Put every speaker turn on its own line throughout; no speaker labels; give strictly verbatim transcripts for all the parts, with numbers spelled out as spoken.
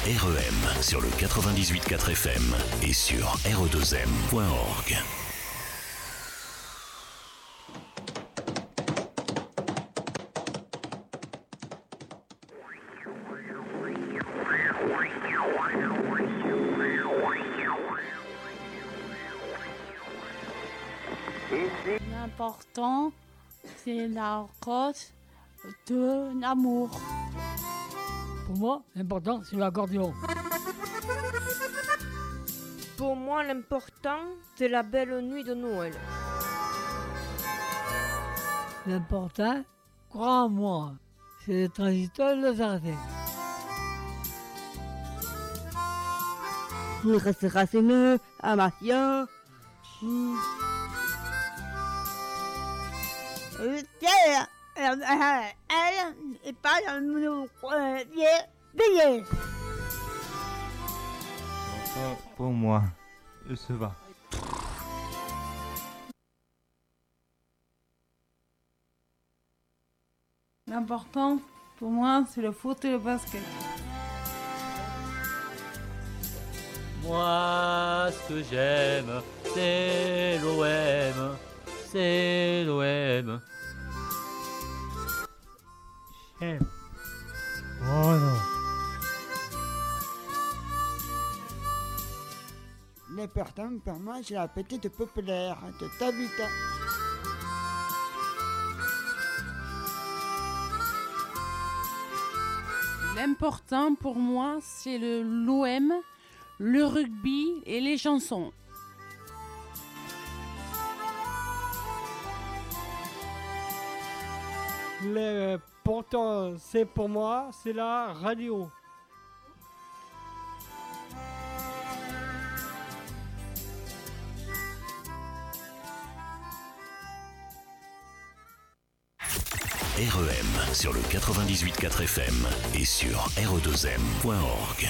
R E M sur le quatre-vingt-dix-huit virgule quatre F M et sur R E deux M point org.
L'important, c'est la cause de l'amour.
Pour moi, l'important, c'est l'accordéon.
Pour moi, l'important, c'est la belle nuit de Noël.
L'important, crois-moi, c'est le transistor de jardin.
Il restera séneux, amatien. Hmm. Elle n'est pas dans le billet.
Pour moi, ça va.
L'important, pour moi, c'est le foot et le basket.
Moi, ce que j'aime, c'est l'O M. C'est l'O M.
J'aime. Oh non.
L'important pour moi, c'est la petite populaire de Tabita.
L'important pour moi, c'est le l'O M, le rugby et les chansons.
L'important, c'est pour moi, c'est la radio.
R E M sur le quatre-vingt-dix-huit virgule quatre F M et sur R E deux M point org.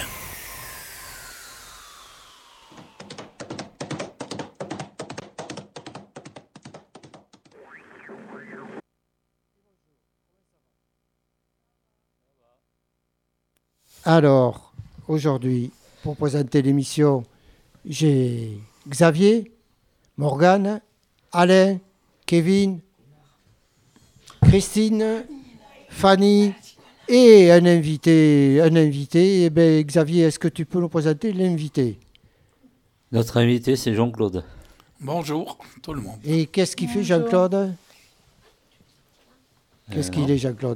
Alors, aujourd'hui, pour présenter l'émission, j'ai Xavier, Morgane, Alain, Kevin, Christine, Fanny et un invité. Un invité. Eh bien, Xavier, est-ce que tu peux nous présenter l'invité ?
Notre invité, c'est Jean-Claude.
Bonjour, tout le monde.
Et qu'est-ce qu'il fait,
Bonjour.
Jean-Claude ? Qu'est-ce
Euh,
qu'il est, Jean-Claude ?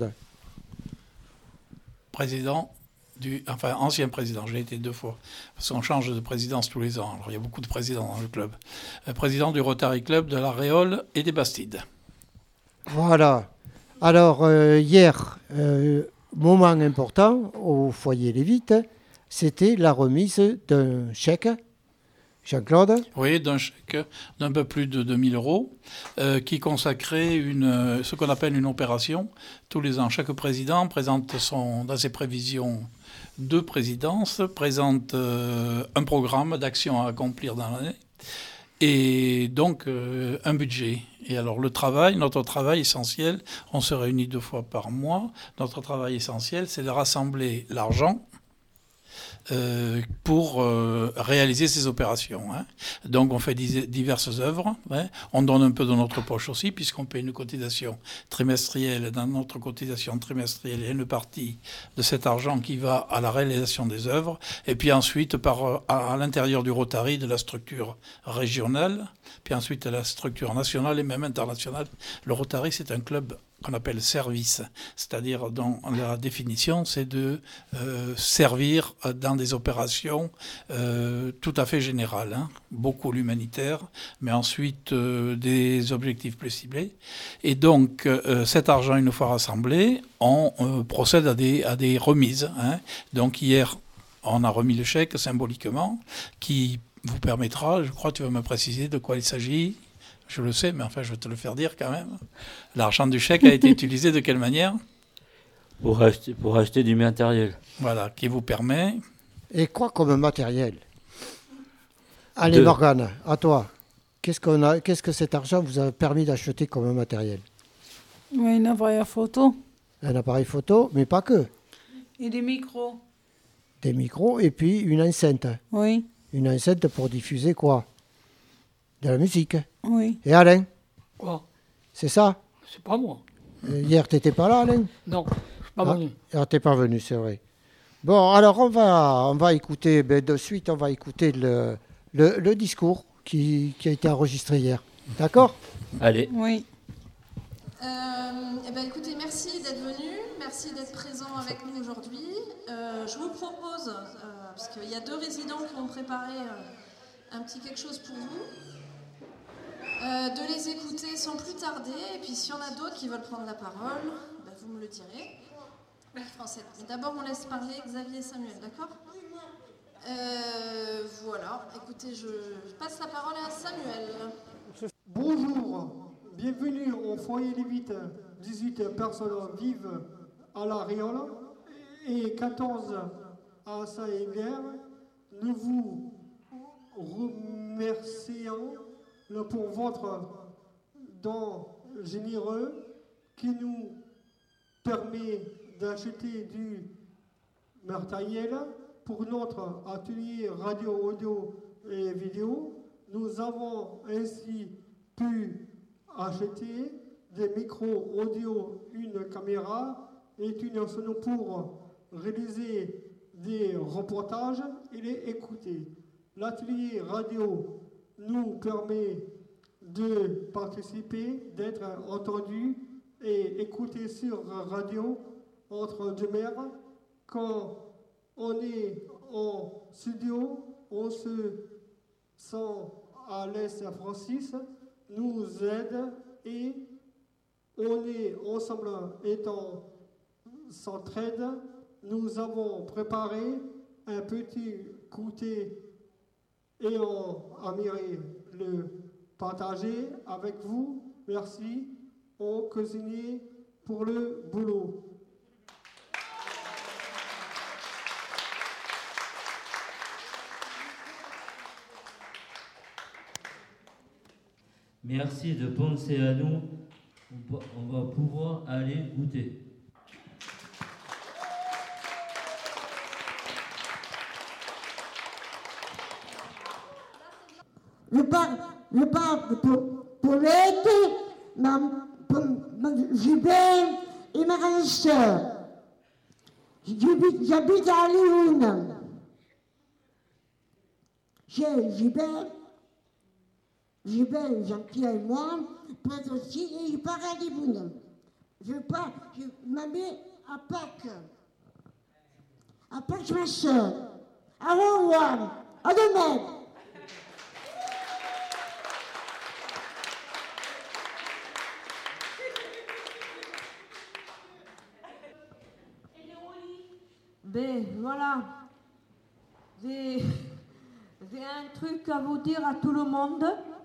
Président du... Enfin, ancien président, j'ai été deux fois. Parce qu'on change de présidence tous les ans. Alors, il y a beaucoup de présidents dans le club. Euh, président du Rotary Club de la Réole et des Bastides.
Voilà. Alors, euh, hier, euh, moment important au foyer Lévite, c'était la remise d'un chèque. Jean-Claude ?
Oui, d'un chèque d'un peu plus de deux mille euros euh, qui consacrait une, euh, ce qu'on appelle une opération. Tous les ans, chaque président présente son, dans ses prévisions deux présidences, présente euh, un programme d'action à accomplir dans l'année et donc euh, un budget. Et alors le travail, notre travail essentiel, on se réunit deux fois par mois, notre travail essentiel, c'est de rassembler l'argent Euh, pour euh, réaliser ces opérations. Hein. Donc on fait dis- diverses œuvres, hein. On donne un peu de notre poche aussi, puisqu'on paie une cotisation trimestrielle. Dans notre cotisation trimestrielle, il y a une partie de cet argent qui va à la réalisation des œuvres, et puis ensuite par, à, à l'intérieur du Rotary, de la structure régionale, puis ensuite à la structure nationale et même internationale. Le Rotary, c'est un club qu'on appelle service, c'est-à-dire dans la définition, c'est de euh, servir dans des opérations euh, tout à fait générales, hein. Beaucoup l'humanitaire, mais ensuite euh, des objectifs plus ciblés. Et donc, euh, cet argent, une fois rassemblé, on euh, procède à des, à des remises, hein. Donc hier, on a remis le chèque symboliquement, qui vous permettra, je crois, tu vas me préciser de quoi il s'agit. Je le sais, mais enfin, je vais te le faire dire quand même. L'argent du chèque a été utilisé de quelle manière ?
Pour acheter, pour acheter du matériel.
Voilà, qui vous permet...
Et quoi comme matériel ? Allez,
De...
Morgane, à toi. Qu'est-ce, qu'on a, qu'est-ce que cet argent vous a permis d'acheter comme matériel ?
Oui, un appareil photo.
Un appareil photo, mais pas que.
Et des micros.
des micros et puis une enceinte.
Oui.
Une enceinte pour diffuser quoi? De la musique.
Oui.
Et Alain?
Quoi?
C'est ça?
C'est pas moi.
Euh, hier, t'étais pas là, Alain?
Non, je suis pas
ah,
venu.
Ah, t'es pas venu, c'est vrai. Bon, alors on va, on va écouter, ben, de suite, on va écouter le, le, le discours qui, qui a été enregistré hier. D'accord?
Allez.
Oui.
Euh, eh ben, écoutez, merci d'être venu, merci d'être présent avec nous aujourd'hui. Euh, je vous propose, euh, parce qu'il y a deux résidents qui ont préparé euh, un petit quelque chose pour vous, euh, de les écouter sans plus tarder. Et puis s'il y en a d'autres qui veulent prendre la parole, ben, vous me le direz. Français. Mais d'abord, on laisse parler Xavier et Samuel, d'accord? euh, Voilà. Écoutez, je, je passe la parole à Samuel.
Bonjour. Bienvenue au foyer Lévite. dix-huit personnes vivent à La Réole et quatorze à Saint-Hébert. Nous vous remercions pour votre don généreux qui nous permet d'acheter du matériel pour notre atelier radio, audio et vidéo. Nous avons ainsi pu acheter des micros audio, une caméra et une sono pour réaliser des reportages et les écouter. L'atelier radio nous permet de participer, d'être entendu et écouter sur radio entre deux mers. Quand on est en studio, on se sent à l'aise. Francis nous aide et on est ensemble étant s'entraide. Nous avons préparé un petit goûter et on aimerait le partager avec vous. Merci aux cuisiniers pour le boulot.
Merci de penser à nous. On va pouvoir aller goûter.
Je parle, je parle pour, pour l'été, ma, pour, ma Gilbert et ma grande sœur. J'habite, j'habite à Lyon. J'ai Gilbert, Gilbert, Jean-Pierre et moi, prête aussi, et je pars à Lyon. Je pars, je m'amène à Pâques. À Pâques, ma sœur. À Rouen, à demain.
Ben voilà, j'ai j'ai un truc à vous dire à tout le monde.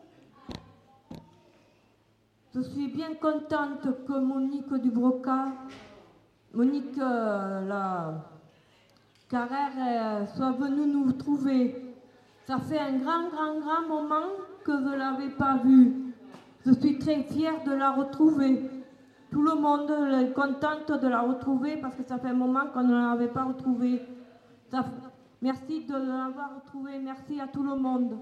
Je suis bien contente que Monique Dubroca, Monique euh, la Carrère euh, soit venue nous trouver. Ça fait un grand, grand, grand moment que je ne l'avais pas vue. Je suis très fière de la retrouver. Tout le monde est contente de la retrouver parce que ça fait un moment qu'on ne l'avait pas retrouvée. Ça, merci de l'avoir retrouvée. Merci à tout le monde.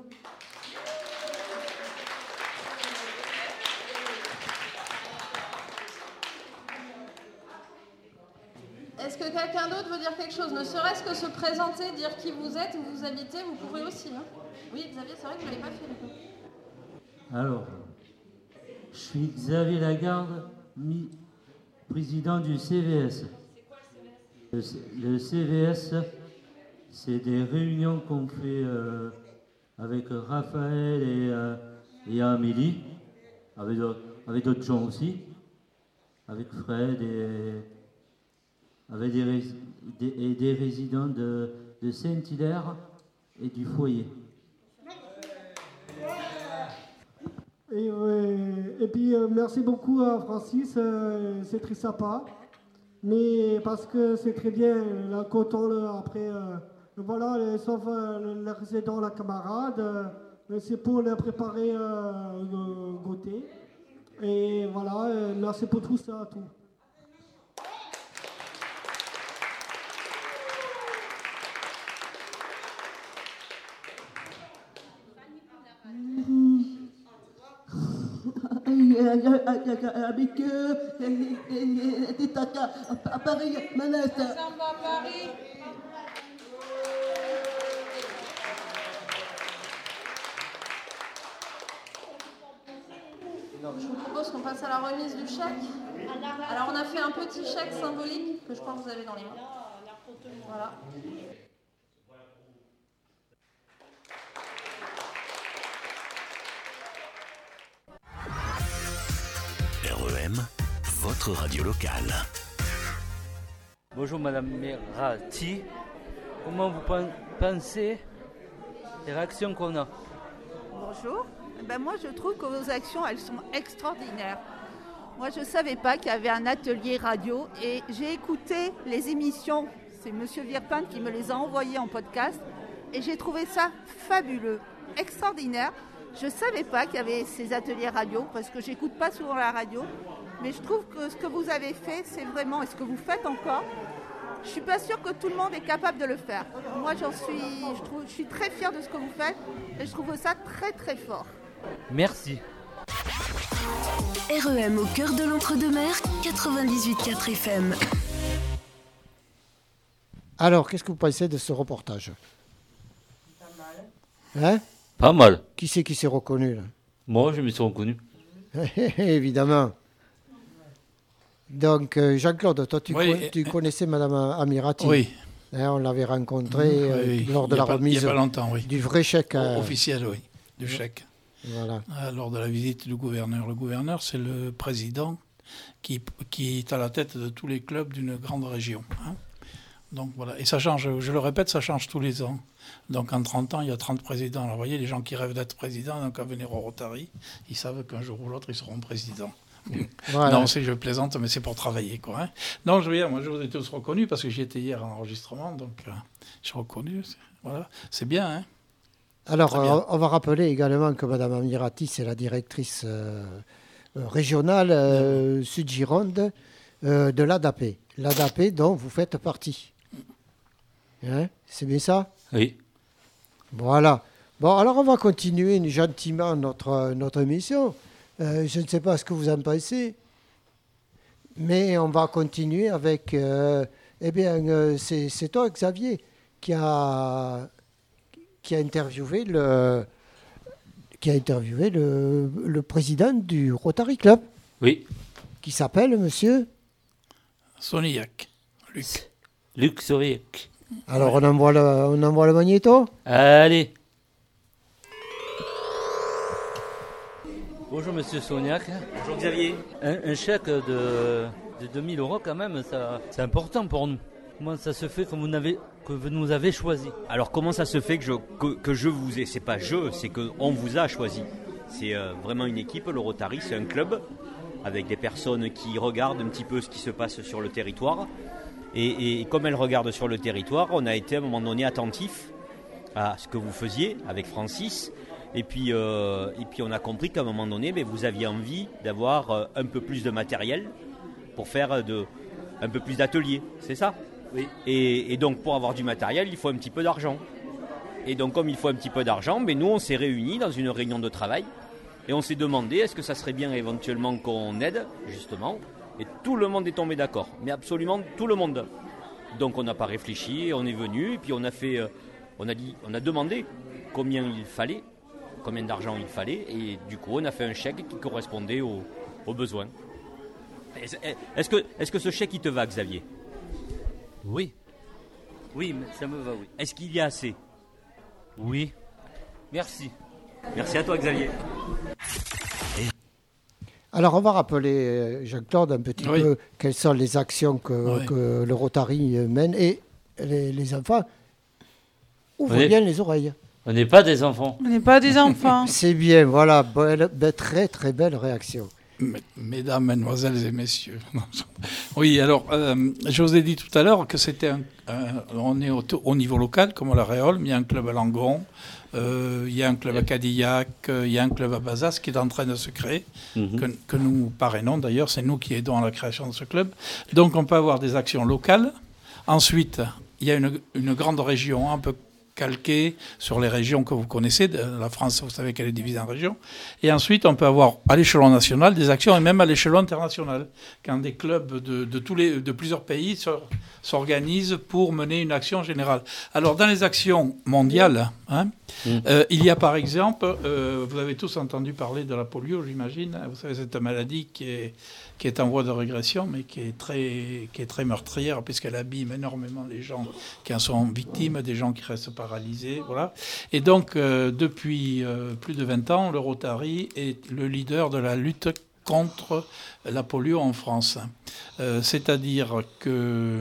Est-ce que quelqu'un d'autre veut dire quelque chose? Ne serait-ce que se présenter, dire qui vous êtes, où vous habitez, vous pouvez aussi. Hein. Oui, Xavier, c'est vrai que je ne l'avais pas fait. D'accord.
Alors, je suis Xavier Lagarde, président du C V S. Le, le C V S, c'est des réunions qu'on fait euh, avec Raphaël et, euh, et Amélie, avec d'autres, avec d'autres gens aussi, avec Fred et avec des, des, et des résidents de, de Saint-Hilaire et du foyer.
Et, euh, et puis euh, merci beaucoup à Francis, euh, c'est très sympa, mais parce que c'est très bien, là, quand on, après, euh, voilà, les, sauf euh, les résidents, la camarade, euh, c'est pour les préparer euh, le goûter. Et voilà, euh, merci pour tout ça, tout.
avec des tatas à Paris, Manhattan.
Samba Paris. Je vous propose qu'on passe à la remise du chèque. Alors on a fait un petit chèque symbolique que je crois que vous avez dans les mains. Voilà.
R E M, votre radio locale.
Bonjour Madame Merati. Comment vous pensez les réactions qu'on a?
Bonjour. Ben moi, je trouve que vos actions, elles sont extraordinaires. Moi, je ne savais pas qu'il y avait un atelier radio et j'ai écouté les émissions. C'est Monsieur Virpin qui me les a envoyées en podcast et j'ai trouvé ça fabuleux, extraordinaire. Je ne savais pas qu'il y avait ces ateliers radio parce que j'écoute pas souvent la radio. Mais je trouve que ce que vous avez fait, c'est vraiment, et ce que vous faites encore, je ne suis pas sûre que tout le monde est capable de le faire. Moi, j'en suis, je, trouve, je suis très fière de ce que vous faites et je trouve ça très très fort.
Merci.
R E M au cœur de l'entre-deux-mers, quatre-vingt-dix-huit virgule quatre F M.
Alors, qu'est-ce que vous pensez de ce reportage? Pas mal. Hein?
Pas mal.
Qui c'est qui s'est reconnu là?
Moi, je me suis reconnu.
Évidemment. Donc, euh, Jean-Claude, toi, tu,
oui,
con- tu connaissais Madame Amirati?
Oui.
Hein, on l'avait rencontrée euh,
oui,
lors de la
pas,
remise
il y a pas longtemps, oui.
du vrai chèque. Euh,
officiel, oui, du chèque.
Voilà.
Euh, lors de la visite du gouverneur. Le gouverneur, c'est le président qui, qui est à la tête de tous les clubs d'une grande région. Hein. Donc voilà. Et ça change, je le répète, ça change tous les ans. Donc en trente ans, il y a trente présidents. Alors vous voyez, les gens qui rêvent d'être président, donc à venir au Rotary, ils savent qu'un jour ou l'autre, ils seront présidents. Voilà. Non, c'est, je plaisante, mais c'est pour travailler, quoi. Hein. Non, je veux dire, moi, je vous ai tous reconnus parce que j'y étais hier en enregistrement, donc euh, je suis reconnu. C'est, voilà, c'est bien, hein.
Alors, euh, on va rappeler également que Mme Amirati, c'est la directrice euh, régionale euh, Sud-Gironde euh, de l'A D A P. L'A D A P dont vous faites partie. Hein, c'est bien ça?
Oui.
Voilà. Bon, alors on va continuer gentiment notre, notre émission. Euh, je ne sais pas ce que vous en pensez, mais on va continuer avec... Euh, eh bien, euh, c'est, c'est toi, Xavier, qui a... qui a interviewé le, qui a interviewé le, le président du Rotary Club.
Oui.
Qui s'appelle Monsieur
Soniac. Luc.
Luc Soniac.
Alors, ouais. on, envoie le, on envoie le magnéto?
Allez. Bonjour Monsieur Soniac.
Bonjour Xavier.
Un, un chèque de, de deux mille euros quand même, ça, c'est important pour nous. Comment ça se fait que vous, n'avez, que vous nous avez choisi?
Alors comment ça se fait que je, que, que je vous ai, c'est pas je, c'est qu'on vous a choisi. C'est euh, vraiment une équipe, le Rotary, c'est un club avec des personnes qui regardent un petit peu ce qui se passe sur le territoire. Et, et comme elles regardent sur le territoire, on a été à un moment donné attentif à ce que vous faisiez avec Francis. Et puis, euh, et puis on a compris qu'à un moment donné, mais vous aviez envie d'avoir euh, un peu plus de matériel pour faire de, un peu plus d'ateliers, c'est ça? Oui. Et, et donc pour avoir du matériel, il faut un petit peu d'argent. Et donc comme il faut un petit peu d'argent, mais nous on s'est réunis dans une réunion de travail et on s'est demandé est-ce que ça serait bien éventuellement qu'on aide, justement. Et tout le monde est tombé d'accord, mais absolument tout le monde. Donc on n'a pas réfléchi, on est venu et puis on a fait, euh, on a dit, on a demandé combien il fallait, combien d'argent il fallait, et du coup on a fait un chèque qui correspondait aux, aux besoins. Est-ce que, est-ce que ce chèque il te va, Xavier?
Oui. Oui, mais ça me va, oui.
Est-ce qu'il y a assez?
Oui. Merci.
Merci à toi, Xavier.
Alors, on va rappeler, Jean-Claude, un petit oui. peu quelles sont les actions que, oui. que le Rotary mène. Et les, les enfants, ouvrent est... bien les oreilles.
On n'est pas des enfants.
On n'est pas des enfants.
C'est bien, voilà. Belle, belle, très, très belle réaction.
Mesdames, mesdemoiselles et messieurs. Oui, alors, euh, je vous ai dit tout à l'heure que c'était un, un, on est au, au niveau local, comme à la Réole, mais il y a un club à Langon, euh, il y a un club à Cadillac, euh, il y a un club à Bazas qui est en train de se créer, mm-hmm. que, que nous parrainons d'ailleurs, c'est nous qui aidons à la création de ce club. Donc on peut avoir des actions locales. Ensuite, il y a une, une grande région un peu calqué sur les régions que vous connaissez. La France, vous savez qu'elle est divisée en régions. Et ensuite, on peut avoir à l'échelon national des actions et même à l'échelon international, quand des clubs de, de, tous les, de plusieurs pays s'organisent pour mener une action générale. Alors, dans les actions mondiales, hein, mmh. euh, il y a par exemple, euh, vous avez tous entendu parler de la polio, j'imagine. Vous savez, cette maladie qui est, qui est en voie de régression, mais qui est très, qui est très meurtrière, puisqu'elle abîme énormément les gens qui en sont victimes, des gens qui restent paralysés. Voilà. Et donc, euh, depuis euh, plus de vingt ans, le Rotary est le leader de la lutte contre la polio en France. Euh, c'est-à-dire que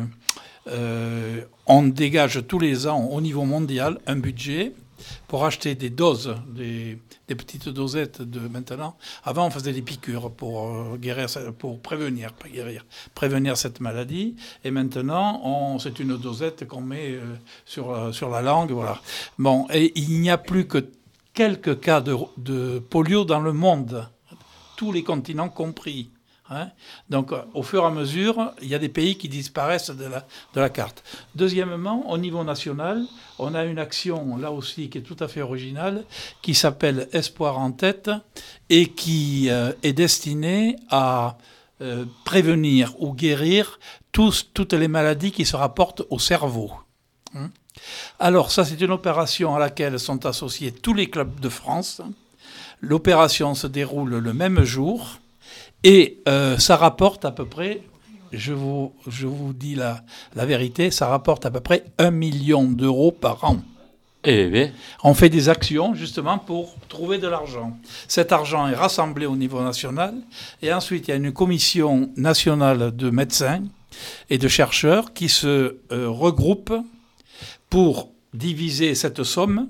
euh, on dégage tous les ans au niveau mondial un budget pour acheter des doses, des, des petites dosettes de maintenant. Avant, on faisait des piqûres pour euh, guérir, pour prévenir, pas guérir, prévenir cette maladie. Et maintenant, on, c'est une dosette qu'on met euh, sur, euh, sur la langue, voilà. Bon, et il n'y a plus que quelques cas de, de polio dans le monde, tous les continents compris. Hein. Donc, au fur et à mesure, il y a des pays qui disparaissent de la, de la carte. Deuxièmement, au niveau national, on a une action, là aussi, qui est tout à fait originale, qui s'appelle Espoir en tête et qui euh, est destinée à euh, prévenir ou guérir tous, toutes les maladies qui se rapportent au cerveau. Hein. Alors, ça, c'est une opération à laquelle sont associés tous les clubs de France. L'opération se déroule le même jour. Et euh, ça rapporte à peu près, je vous, je vous dis la, la vérité, ça rapporte à peu près un million d'euros par an.
Eh bien.
On fait des actions justement pour trouver de l'argent. Cet argent est rassemblé au niveau national et ensuite il y a une commission nationale de médecins et de chercheurs qui se euh, regroupent pour diviser cette somme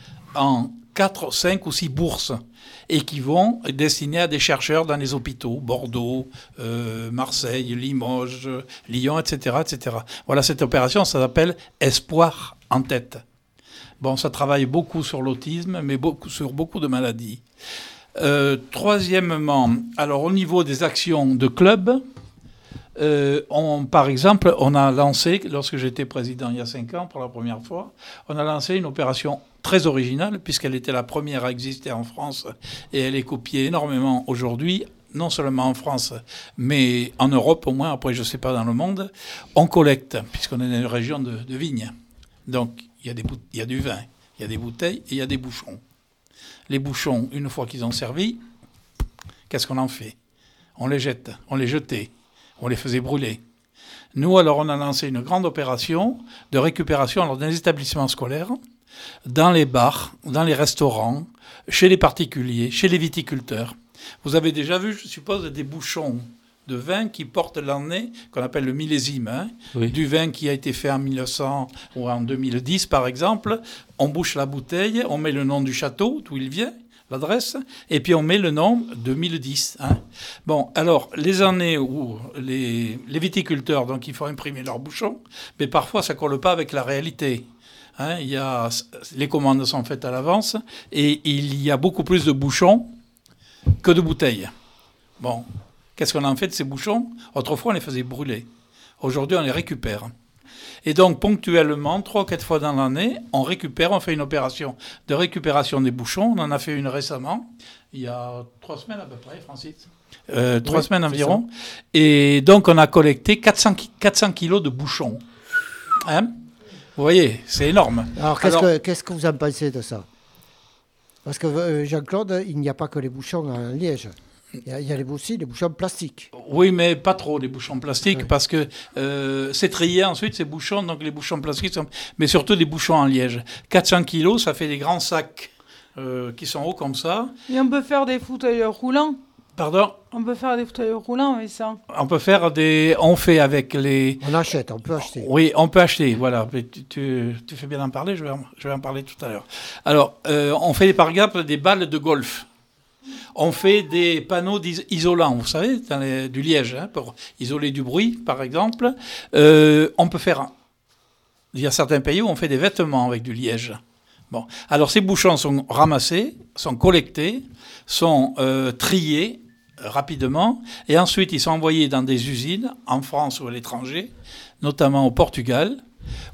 en quatre, cinq ou six bourses et qui vont destiner à des chercheurs dans les hôpitaux, Bordeaux, euh, Marseille, Limoges, Lyon, et cetera, et cetera. Voilà, cette opération, ça s'appelle Espoir en tête. Bon, ça travaille beaucoup sur l'autisme, mais beaucoup, sur beaucoup de maladies. Euh, troisièmement, alors au niveau des actions de club, euh, on, par exemple, on a lancé, lorsque j'étais président il y a cinq ans pour la première fois, on a lancé une opération très originale, puisqu'elle était la première à exister en France et elle est copiée énormément aujourd'hui, non seulement en France, mais en Europe au moins, après je ne sais pas dans le monde. On collecte, puisqu'on est dans une région de, de vignes. Donc il y a des, il y a du vin, il y a des bouteilles et il y a des bouchons. Les bouchons, une fois qu'ils ont servi, qu'est-ce qu'on en fait? On les jette, on les jetait, on les faisait brûler. Nous, alors, on a lancé une grande opération de récupération alors, dans les établissements scolaires, dans les bars, dans les restaurants, chez les particuliers, chez les viticulteurs. Vous avez déjà vu, je suppose, des bouchons de vin qui portent l'année, qu'on appelle le millésime, hein, oui. Du vin qui a été fait en mille neuf cents ou en deux mille dix, par exemple. On bouche la bouteille, on met le nom du château, d'où il vient, l'adresse, et puis on met le nom deux mille dix. Hein. Bon, alors, les années où les, les viticulteurs, donc, il faut imprimer leurs bouchons, mais parfois, ça ne colle pas avec la réalité. Hein, il y a, les commandes sont faites à l'avance et il y a beaucoup plus de bouchons que de bouteilles. Bon, qu'est-ce qu'on en fait de ces bouchons? Autrefois, on les faisait brûler. Aujourd'hui, on les récupère. Et donc, ponctuellement, trois ou quatre fois dans l'année, on récupère, on fait une opération de récupération des bouchons. On en a fait une récemment, il y a trois semaines à peu près, Francis. Euh, trois oui, semaines environ. Et donc, on a collecté quatre cents kilos de bouchons. Hein? Vous voyez, c'est énorme.
Alors, qu'est-ce, Alors que, qu'est-ce que vous en pensez de ça? Parce que euh, Jean-Claude, il n'y a pas que les bouchons en liège. Il y a, il y a aussi les bouchons plastiques.
Oui, mais pas trop, les bouchons plastiques, oui. Parce que euh, c'est trié ensuite, ces bouchons, donc les bouchons plastiques, sont... mais surtout des bouchons en liège. quatre cents kilos, ça fait des grands sacs euh, qui sont hauts comme ça.
Et on peut faire des fauteuils roulants.
Pardon?
On peut faire des fauteuils roulants avec ça.
On peut faire des... On fait avec les...
On achète, on peut acheter.
Oui, on peut acheter, voilà. Tu, tu, tu fais bien d'en parler, je vais en, je vais en parler tout à l'heure. Alors, euh, on fait par exemple des balles de golf. On fait des panneaux isolants, vous savez, dans les, du liège, hein, pour isoler du bruit, par exemple. Euh, on peut faire... Il y a certains pays où on fait des vêtements avec du liège. Bon. Alors, ces bouchons sont ramassés, sont collectés, sont euh, triés rapidement, et ensuite ils sont envoyés dans des usines en France ou à l'étranger, notamment au Portugal,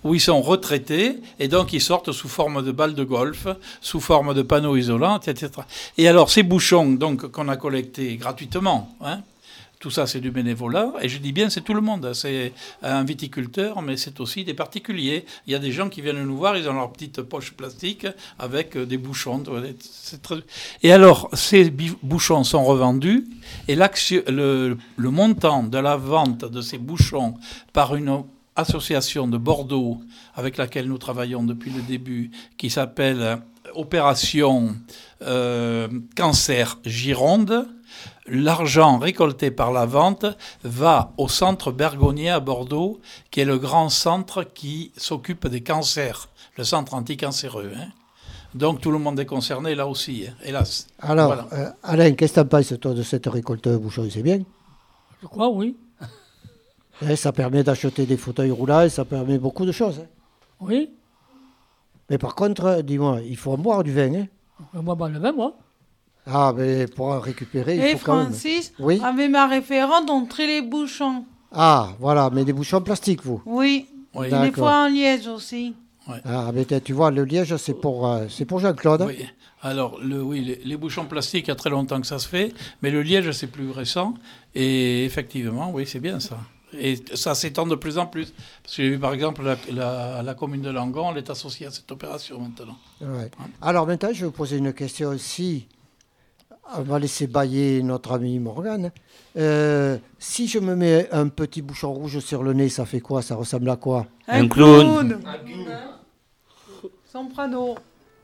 où ils sont retraités et donc ils sortent sous forme de balles de golf, sous forme de panneaux isolants, et cetera. Et alors ces bouchons donc qu'on a collectés gratuitement, hein, tout ça c'est du bénévolat, et je dis bien c'est tout le monde, c'est un viticulteur mais c'est aussi des particuliers. Il y a des gens qui viennent nous voir, ils ont leur petite poche plastique avec des bouchons. C'est très... Et alors ces bouchons sont revendus et le, le montant de la vente de ces bouchons par une association de Bordeaux avec laquelle nous travaillons depuis le début, qui s'appelle Opération euh, Cancer Gironde, l'argent récolté par la vente va au centre Bergonié à Bordeaux, qui est le grand centre qui s'occupe des cancers, le centre anticancéreux. Hein. Donc tout le monde est concerné là aussi, hein, hélas.
Alors,
voilà.
euh, Alain, qu'est-ce que tu en penses toi de cette récolte de bouchons? C'est bien?
Je crois, oui.
Et ça permet d'acheter des fauteuils roulants, et ça permet beaucoup de choses. Hein.
Oui.
Mais par contre, dis-moi, il faut en boire du vin. Hein.
Moi, ben, le vin, moi.
Ah, mais pour en récupérer, il
Et
faut quand même...
Francis,
oui
avec ma référente, on trie les bouchons.
Ah, voilà, mais des bouchons en plastique, vous?
Oui, oui. Des fois en liège aussi.
Ouais. Ah, mais tu vois, le liège, c'est pour, euh, c'est pour Jean-Claude. Hein.
Oui, alors, le, oui, les, les bouchons plastiques, il y a très longtemps que ça se fait, mais le liège, c'est plus récent, et effectivement, oui, c'est bien ça. Et ça s'étend de plus en plus. Parce que j'ai vu, par exemple, la, la, la commune de Langon, elle est associée à cette opération maintenant.
Ouais. Alors maintenant, je vais vous poser une question aussi. On va laisser bailler notre ami Morgane. Euh, si je me mets un petit bouchon rouge sur le nez, ça fait quoi? Ça ressemble à quoi?
Un, un clown. clown. Soprano.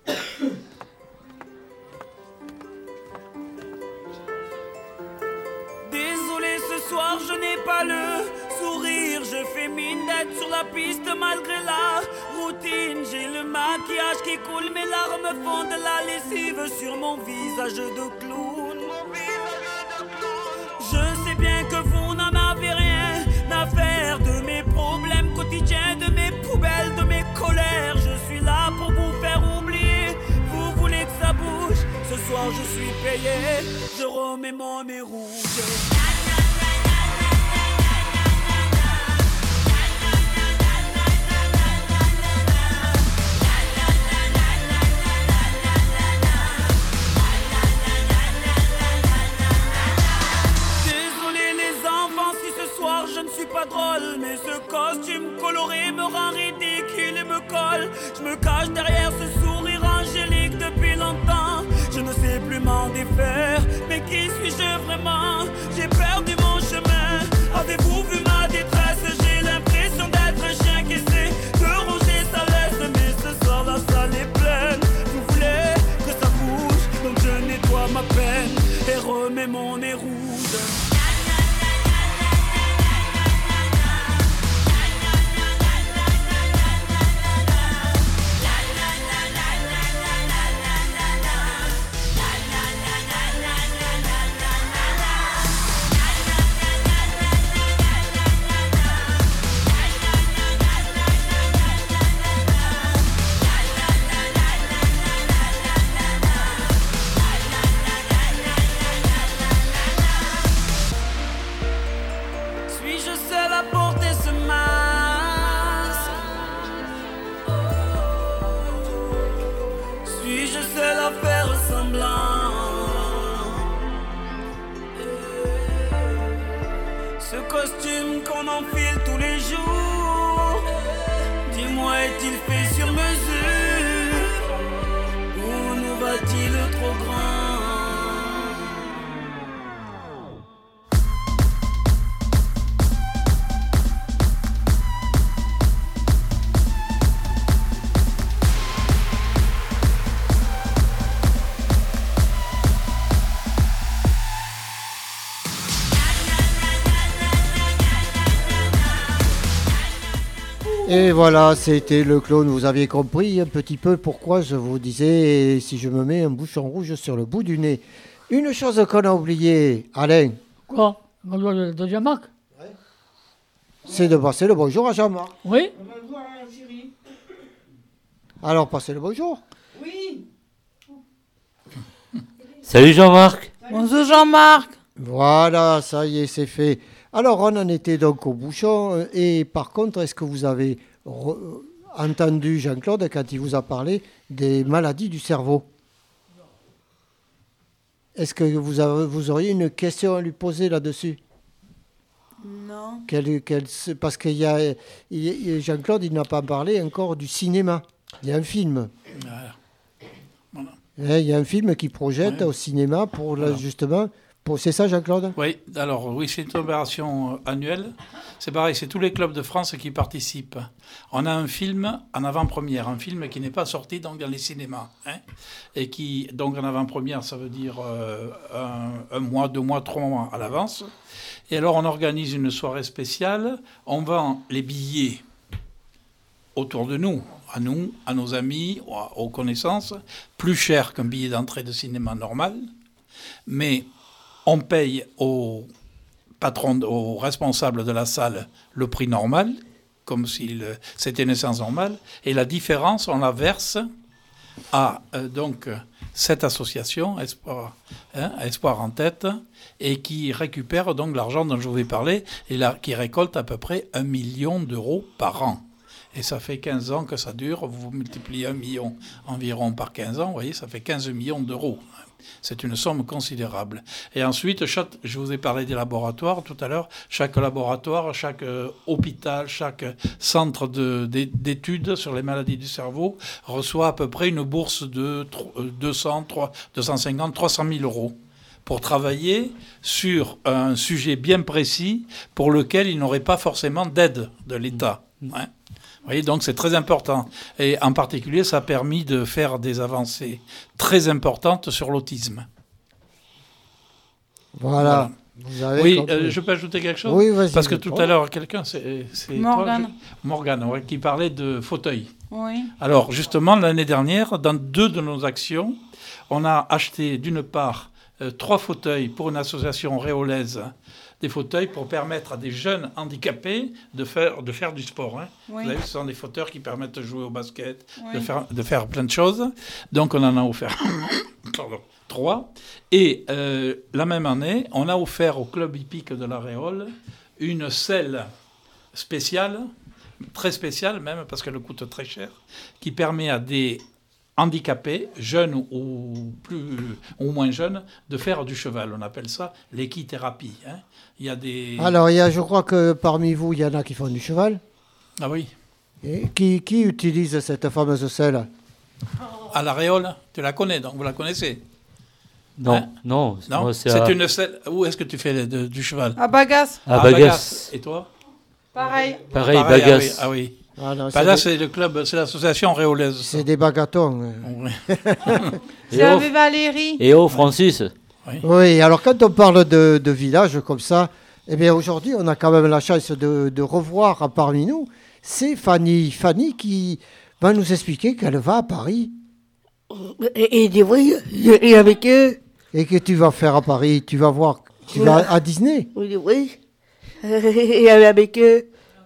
Désolé, ce soir je n'ai pas le sourire. Je fais mine d'être sur la piste malgré la routine. J'ai le maquillage qui coule, mes larmes font de la lessive sur mon visage de clown. Je sais bien que vous n'en avez rien à faire de mes problèmes quotidiens, de mes poubelles, de mes colères. Je suis là pour vous faire oublier. Vous voulez que ça bouge? Ce soir je suis payé. Je remets mon nez rouge. Je ne suis pas drôle, mais ce costume coloré me rend ridicule et me colle. Je me cache derrière ce sourire angélique depuis longtemps. Je ne sais plus m'en défaire, mais qui suis-je vraiment? J'ai perdu mon chemin. Avez-vous vu ma détresse? J'ai l'impression d'être un chien qui essaie de ronger sa laisse. Mais ce soir la salle est pleine. Vous voulez que ça bouge, donc je nettoie ma peine et remets mon nez rouge. Ce costume qu'on enfile tous les jours, dis-moi, est-il fait sur mesure ou nous va-t-il trop grand?
Et voilà, c'était le clown. Vous aviez compris un petit peu pourquoi je vous disais si je me mets un bouchon rouge sur le bout du nez. Une chose qu'on a oubliée, Alain.
Quoi? Le de Jean-Marc?
C'est de passer le bonjour à Jean-Marc.
Oui.
Alors, passez le bonjour.
Oui.
Salut Jean-Marc.
Bonjour Jean-Marc.
Voilà, ça y est, c'est fait. Alors, on en était donc au bouchon. Et par contre, est-ce que vous avez re- entendu Jean-Claude quand il vous a parlé des maladies du cerveau. Est-ce que vous, avez, vous auriez une question à lui poser là-dessus?
Non.
Quelle, quelle, parce que y a, y, Jean-Claude, il n'a pas parlé encore du cinéma. Il y a un film.
Voilà. Voilà.
Il y a un film qui projette
ouais.
au cinéma pour
voilà.
le, justement... C'est ça, Jean-Claude?
Oui, alors oui, c'est une opération annuelle. C'est pareil, c'est tous les clubs de France qui participent. On a un film en avant-première, un film qui n'est pas sorti donc, dans les cinémas. Hein, et qui, donc en avant-première, ça veut dire euh, un, un mois, deux mois, trois mois à l'avance. Et alors on organise une soirée spéciale. On vend les billets autour de nous, à nous, à nos amis, aux connaissances, plus cher qu'un billet d'entrée de cinéma normal. Mais on paye au patron, au responsable de la salle le prix normal, comme si c'était une séance normale, et la différence, on la verse à euh, donc cette association, Espoir, hein, Espoir en tête, et qui récupère donc l'argent dont je vous ai parlé, et là, qui récolte à peu près un million d'euros par an. Et ça fait quinze ans que ça dure, vous multipliez un million environ par quinze ans, vous voyez, ça fait quinze millions d'euros. C'est une somme considérable. Et ensuite, chaque, je vous ai parlé des laboratoires tout à l'heure. Chaque laboratoire, chaque euh, hôpital, chaque centre de, d'études sur les maladies du cerveau reçoit à peu près une bourse de deux cents, deux cent cinquante, trois cent mille euros pour travailler sur un sujet bien précis pour lequel il n'aurait pas forcément d'aide de l'État. Hein. Vous voyez, donc c'est très important. Et en particulier, ça a permis de faire des avancées très importantes sur l'autisme.
Voilà. Vous avez
oui, euh, je peux ajouter quelque chose?
Oui, vas-y.
Parce que tout à l'heure, quelqu'un, c'est, c'est
Morgane.
toi, je... Morgane, ouais, qui parlait de fauteuil.
Oui.
Alors, justement, l'année dernière, dans deux de nos actions, on a acheté, d'une part, euh, trois fauteuils pour une association réolaise, des fauteuils pour permettre à des jeunes handicapés de faire, de faire du sport. Hein.
Oui.
Vous savez, ce sont des fauteuils qui permettent de jouer au basket,
Oui.
de, faire, de faire plein de choses. Donc, on en a offert pardon, trois. Et euh, la même année, on a offert au club hippique de la Réole une selle spéciale, très spéciale même, parce qu'elle coûte très cher, qui permet à des handicapés, jeunes ou, plus, ou moins jeunes, de faire du cheval. On appelle ça l'équithérapie. Hein. Il y a des...
Alors, il y a, je crois que parmi vous, il y en a qui font du cheval.
Ah oui.
Et qui, qui utilise cette fameuse selle?
À la Réole, tu la connais, donc vous la connaissez?
Non,
hein?
non.
non
moi,
c'est
c'est à...
une selle... Où est-ce que tu fais de, de, du cheval?
À Bagasse.
À Bagasse.
Et toi?
Pareil.
Pareil,
Pareil
Bagasse.
Ah oui. Ah oui.
Ah non,
bah là,
des...
c'est le club, c'est l'association réolaise.
C'est des bagatons.
Oui.
C'est avec Valérie.
Et oh, Francis.
Oui. Oui, alors quand on parle de, de village comme ça, eh bien aujourd'hui, on a quand même la chance de, de revoir parmi nous, c'est Fanny. Fanny qui va nous expliquer qu'elle va à Paris.
Et, et oui, et avec eux.
Et que tu vas faire à Paris? Tu vas voir, tu oui. vas à Disney?
Oui, oui. Et avec eux.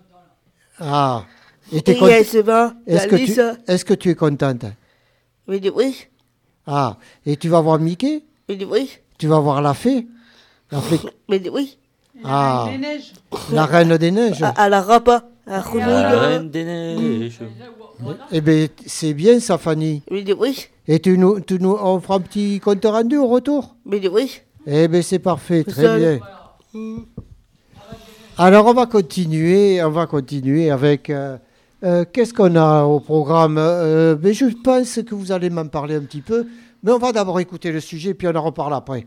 Ah. Et, et
cont... elle se va.
Est-ce que, tu... Est-ce que tu es contente?
Oui, oui.
Ah. Et tu vas voir Mickey?
Oui, oui.
Tu vas voir la fée? La fée...
Oui, oui.
Ah.
La reine des neiges.
La reine des neiges.
À, à la rapa. À
la reine des neiges.
Eh bien, c'est bien ça, Fanny.
Oui, oui.
Et tu nous, tu nous, on fera un petit compte rendu au retour?
Oui, oui.
Eh bien, c'est parfait, très
Seul.
bien. Mm. Alors, on va continuer, on va continuer avec... Euh, euh, qu'est-ce qu'on a au programme? euh, mais je pense que vous allez m'en parler un petit peu. Mais on va d'abord écouter le sujet, puis on en reparle après.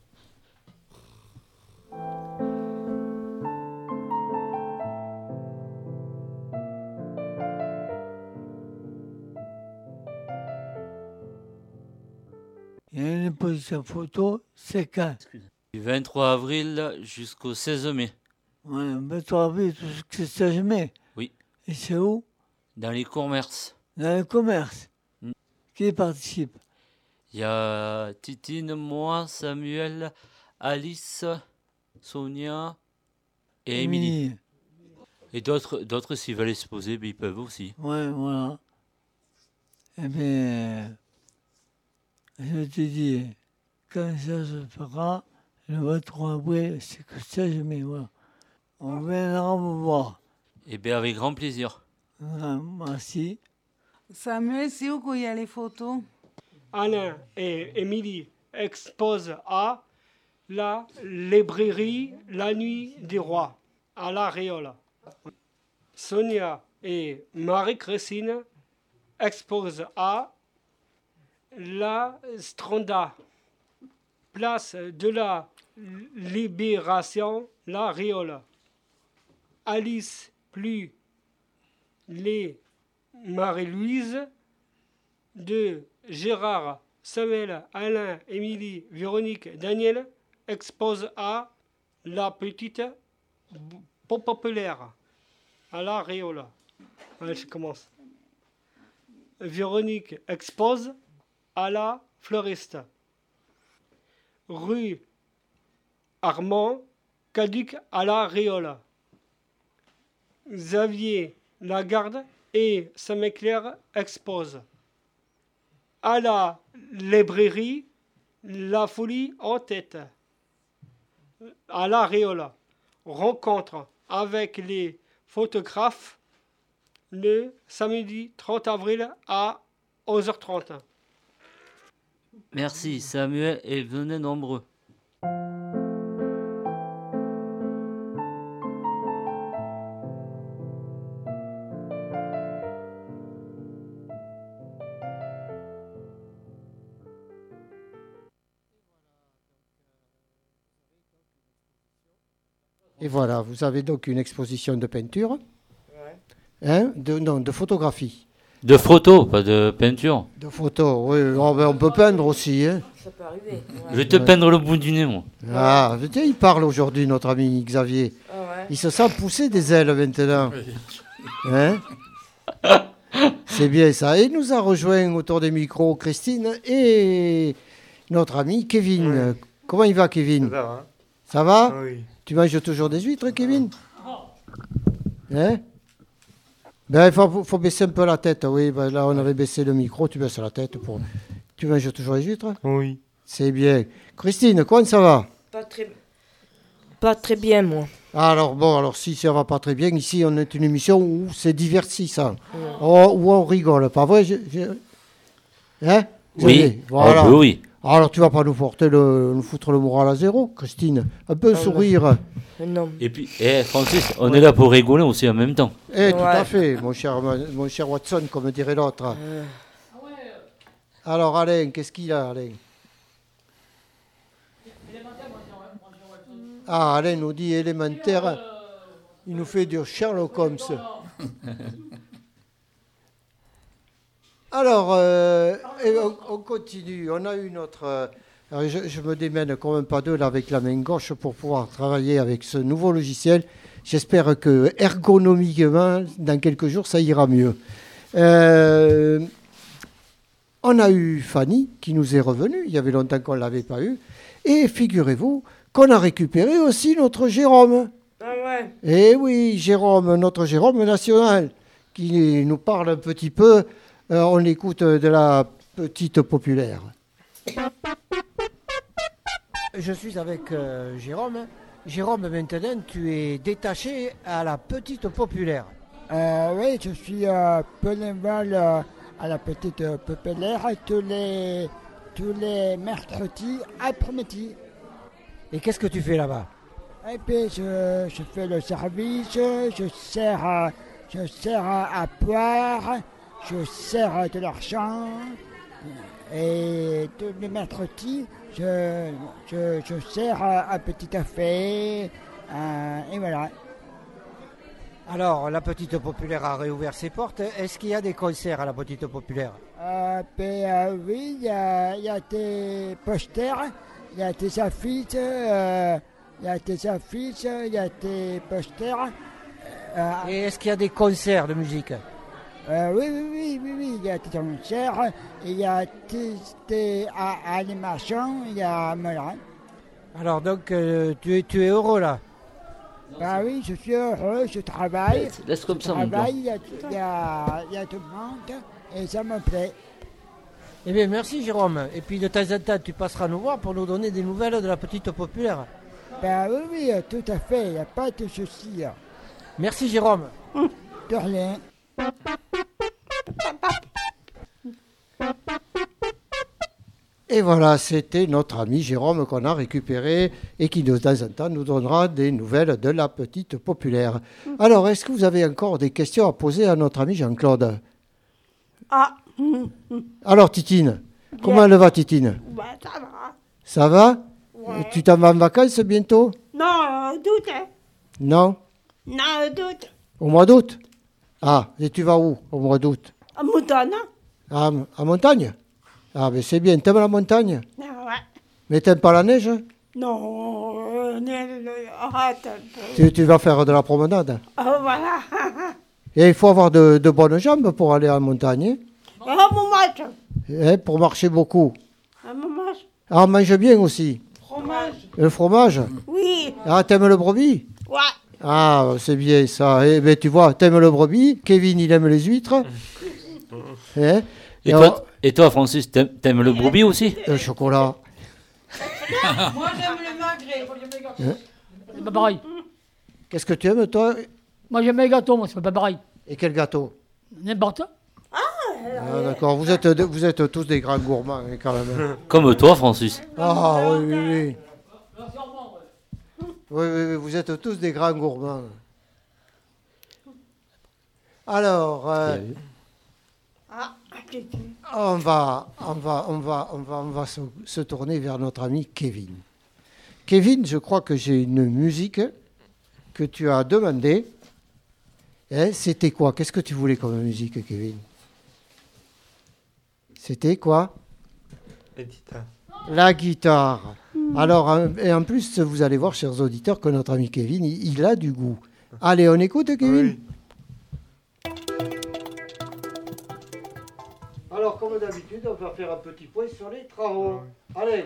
Il y a une position photo, c'est quand?
Du vingt-trois avril jusqu'au seize mai.
Ouais, vingt-trois avril jusqu'au seize mai.
Oui.
Et c'est où?
Dans les commerces.
Dans le commerce.
Mm.
Qui participe?
Il y a Titine, moi, Samuel, Alice, Sonia et Émilie.
Oui.
Et d'autres, d'autres s'ils veulent exposer, ben, ils peuvent aussi.
Ouais, voilà. Eh bien, je te dis, quand ça se fera, le vingt-trois avril, c'est que seize mai, voilà. On viendra me voir.
Eh bien, avec grand plaisir.
Merci.
Samuel, c'est où qu'il y a les photos?
Alain et Émilie exposent à la librairie La Nuit des Rois, à La Réole. Sonia et Marie-Christine exposent à la Stronda, place de la Libération, La Réole. Alice plus les Marie-Louise de Gérard, Samuel, Alain, Émilie, Véronique, Daniel exposent à la petite populaire, à La Réole. Allez, je commence. Véronique expose à la fleuriste. Rue Armand, Caduc à La Réole. Xavier Lagarde et Saint-Méclair exposent à la librairie La Folie en tête, à La Réole. Rencontre avec les photographes le samedi trente avril à onze heures trente.
Merci Samuel et venez nombreux.
Et voilà, vous avez donc une exposition de peinture, ouais. hein, de, non, de photographie.
De photos, pas de peinture.
De photos, oui. Oh, ben on peut peindre aussi. Hein.
Ça peut arriver. Ouais.
Je vais te ouais. peindre le bout du nez, moi.
Ah, tiens, il parle aujourd'hui, notre ami Xavier.
Ah ouais.
Il se sent pousser des ailes maintenant. Hein? C'est bien ça. Et nous a rejoint autour des micros Christine et notre ami Kevin. Oui. Comment il va, Kevin?
Ça va. Hein?
Ça va?
Oui.
Tu manges toujours des huîtres, Kevin? Hein? Ben, il faut, faut baisser un peu la tête. Oui, ben, là, on avait baissé le micro. Tu baisses la tête. Pour... Tu manges toujours les huîtres?
Oui.
C'est bien. Christine, comment ça va?
Pas très, pas très bien, moi.
Alors, bon, alors si ça va pas très bien, ici, on est une émission où c'est divertissant. Ouais. Oh, où on rigole, pas vrai? Je, je... Hein?
Oui.
Voilà.
Oh, oui.
Alors, tu vas pas nous porter le, nous foutre le moral à zéro, Christine? Un peu ah, sourire.
Non.
Et puis, eh, Francis, on ouais. est là pour rigoler aussi en même temps.
Eh, ouais. tout à fait, mon cher, mon cher Watson, comme dirait l'autre. Euh. Alors, Alain, qu'est-ce qu'il a, Alain? Ah, Alain nous dit élémentaire. Il nous fait du Sherlock Holmes. Alors, euh, et on, on continue. On a eu notre... Euh, je, je me démène quand même pas deux là avec la main gauche pour pouvoir travailler avec ce nouveau logiciel. J'espère que ergonomiquement, dans quelques jours, ça ira mieux. Euh, on a eu Fanny qui nous est revenue. Il y avait longtemps qu'on ne l'avait pas eu. Et figurez-vous qu'on a récupéré aussi notre Jérôme.
Ah ouais.
Eh oui, Jérôme, notre Jérôme national, qui nous parle un petit peu... Euh, on écoute de la petite populaire. Je suis avec euh, Jérôme. Jérôme, maintenant, tu es détaché à la petite populaire.
Euh, oui, je suis euh, bénévole euh, à la petite populaire tous les, tous les mercredis après-midi.
Et qu'est-ce que tu fais là-bas?
Et puis, je, je fais le service, je sers, je sers à boire. Je sers de l'argent et tous les mercredis, je, je, je sers un petit café euh, et voilà.
Alors, la Petite Populaire a réouvert ses portes. Est-ce qu'il y a des concerts à la Petite Populaire?
euh, ben, euh, Oui, il y a, y a des posters, il y a des affiches, euh, il y a des affiches, il y a des posters.
Euh, et est-ce qu'il y a des concerts de musique?
Euh, oui, oui, oui, oui, oui, il y a des concerts, il y a des, des animations, il y a... Voilà.
Alors donc, euh, tu, es, tu es heureux là?
Bah oui, je suis heureux, je travaille.
Laisse, laisse comme
je
ça,
travaille, il y, a, il, y a, il y a tout le monde et ça me plaît.
Eh bien, merci Jérôme. Et puis de temps en temps, tu passeras nous voir pour nous donner des nouvelles de la Petite Populaire.
Bah oui, oui, tout à fait, il n'y a pas de souci.
Merci Jérôme.
De rien.
Et voilà, c'était notre ami Jérôme qu'on a récupéré et qui de temps en temps nous donnera des nouvelles de la petite populaire. Alors, est-ce que vous avez encore des questions à poser à notre ami Jean-Claude?
Ah.
Alors, Titine, comment elle va, Titine?
Bah, ça va.
Ça va?
Ouais.
Tu t'en vas en vacances bientôt?
Non, euh, doute, hein.
Non?
Non, euh, doute.
Au mois d'août? Ah, et tu vas où au mois d'août?
À montagne.
À, à montagne? Ah, mais c'est bien. T'aimes la montagne?
Ah, ouais.
Mais t'aimes pas la neige?
Non, euh, ne- ne- arrête un peu.
Tu, tu vas faire de la promenade?
Ah, voilà.
Et il faut avoir de, de bonnes jambes pour aller en montagne.
Ah, mon match.
Hein, pour marcher beaucoup.
Ah, mon match.
Ah, on mange bien aussi.
Fromage.
Le fromage?
Oui.
Ah, t'aimes le brebis?
Ouais.
Ah, c'est bien ça. Eh ben, tu vois, t'aimes le brebis. Kevin, il aime les huîtres. Hein?
Et,
Et
toi,
alors-
et toi, Francis, t'aimes, t'aimes le brebis aussi?
Le chocolat.
Moi, j'aime le magret.
Hein?
C'est pas pareil.
Qu'est-ce que tu aimes, toi?
Moi, j'aime les gâteaux, moi, c'est pas pareil.
Et quel gâteau?
N'importe.
Ah, d'accord. Vous êtes, de- vous êtes tous des grands gourmands, hein, quand même.
Comme toi, Francis.
Ah, oui, oui, oui. Oui, oui, oui, vous êtes tous des grands gourmands. Alors, euh,
Ah, tu- tu-
on va, on va, on va, on va, on va se, se tourner vers notre ami Kevin. Kevin, je crois que j'ai une musique que tu as demandée. Hein, c'était quoi? Qu'est-ce que tu voulais comme musique, Kevin? C'était quoi?
La guitare.
La guitare. Alors, en- et en plus, vous allez voir, chers auditeurs, que notre ami Kevin, il, il a du goût. Allez, on écoute, Kevin? Alors, comme d'habitude, on va faire un petit point sur les travaux. Allez.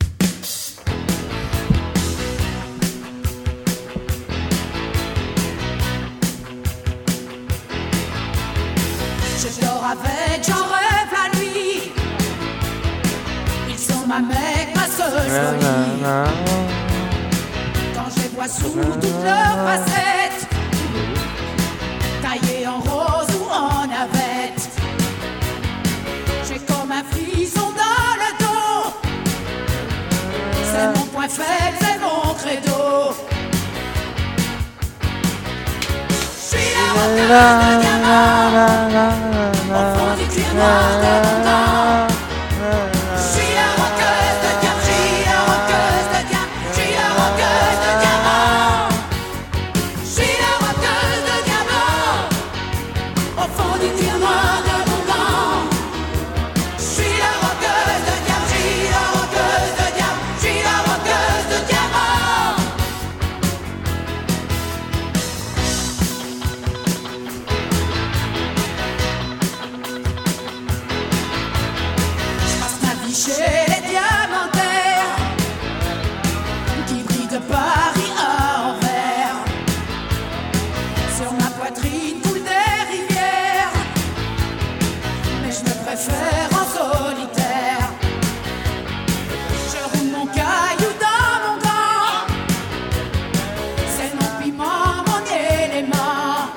Je dors avec, j'en rêve la nuit. Ils sont ma mec, ma seule folie. Quand je les vois sous toutes leurs facettes, taillées en rose ou en navette, j'ai comme un frisson dans le dos. C'est mon point faible, c'est mon credo. Je suis la roqueuse de diamant, au fond du cuir noir de mon gant. Je suis la roqueuse de diamant, je suis la roqueuse de diamant, je suis la roqueuse de diamant. Je suis la roqueuse de diamant, au fond du cuir noir de mon gant. Je suis la roqueuse de diamant, je suis la roqueuse de diamant, je suis la roqueuse de diamant. Je passe ma vie chez les diamantaires qui brillent de Paris à Anvers. Sur ma poitrine coulent des rivières, mais je me préfère en solitaire. Je roule mon caillou dans mon gant, c'est mon piment, mon élément.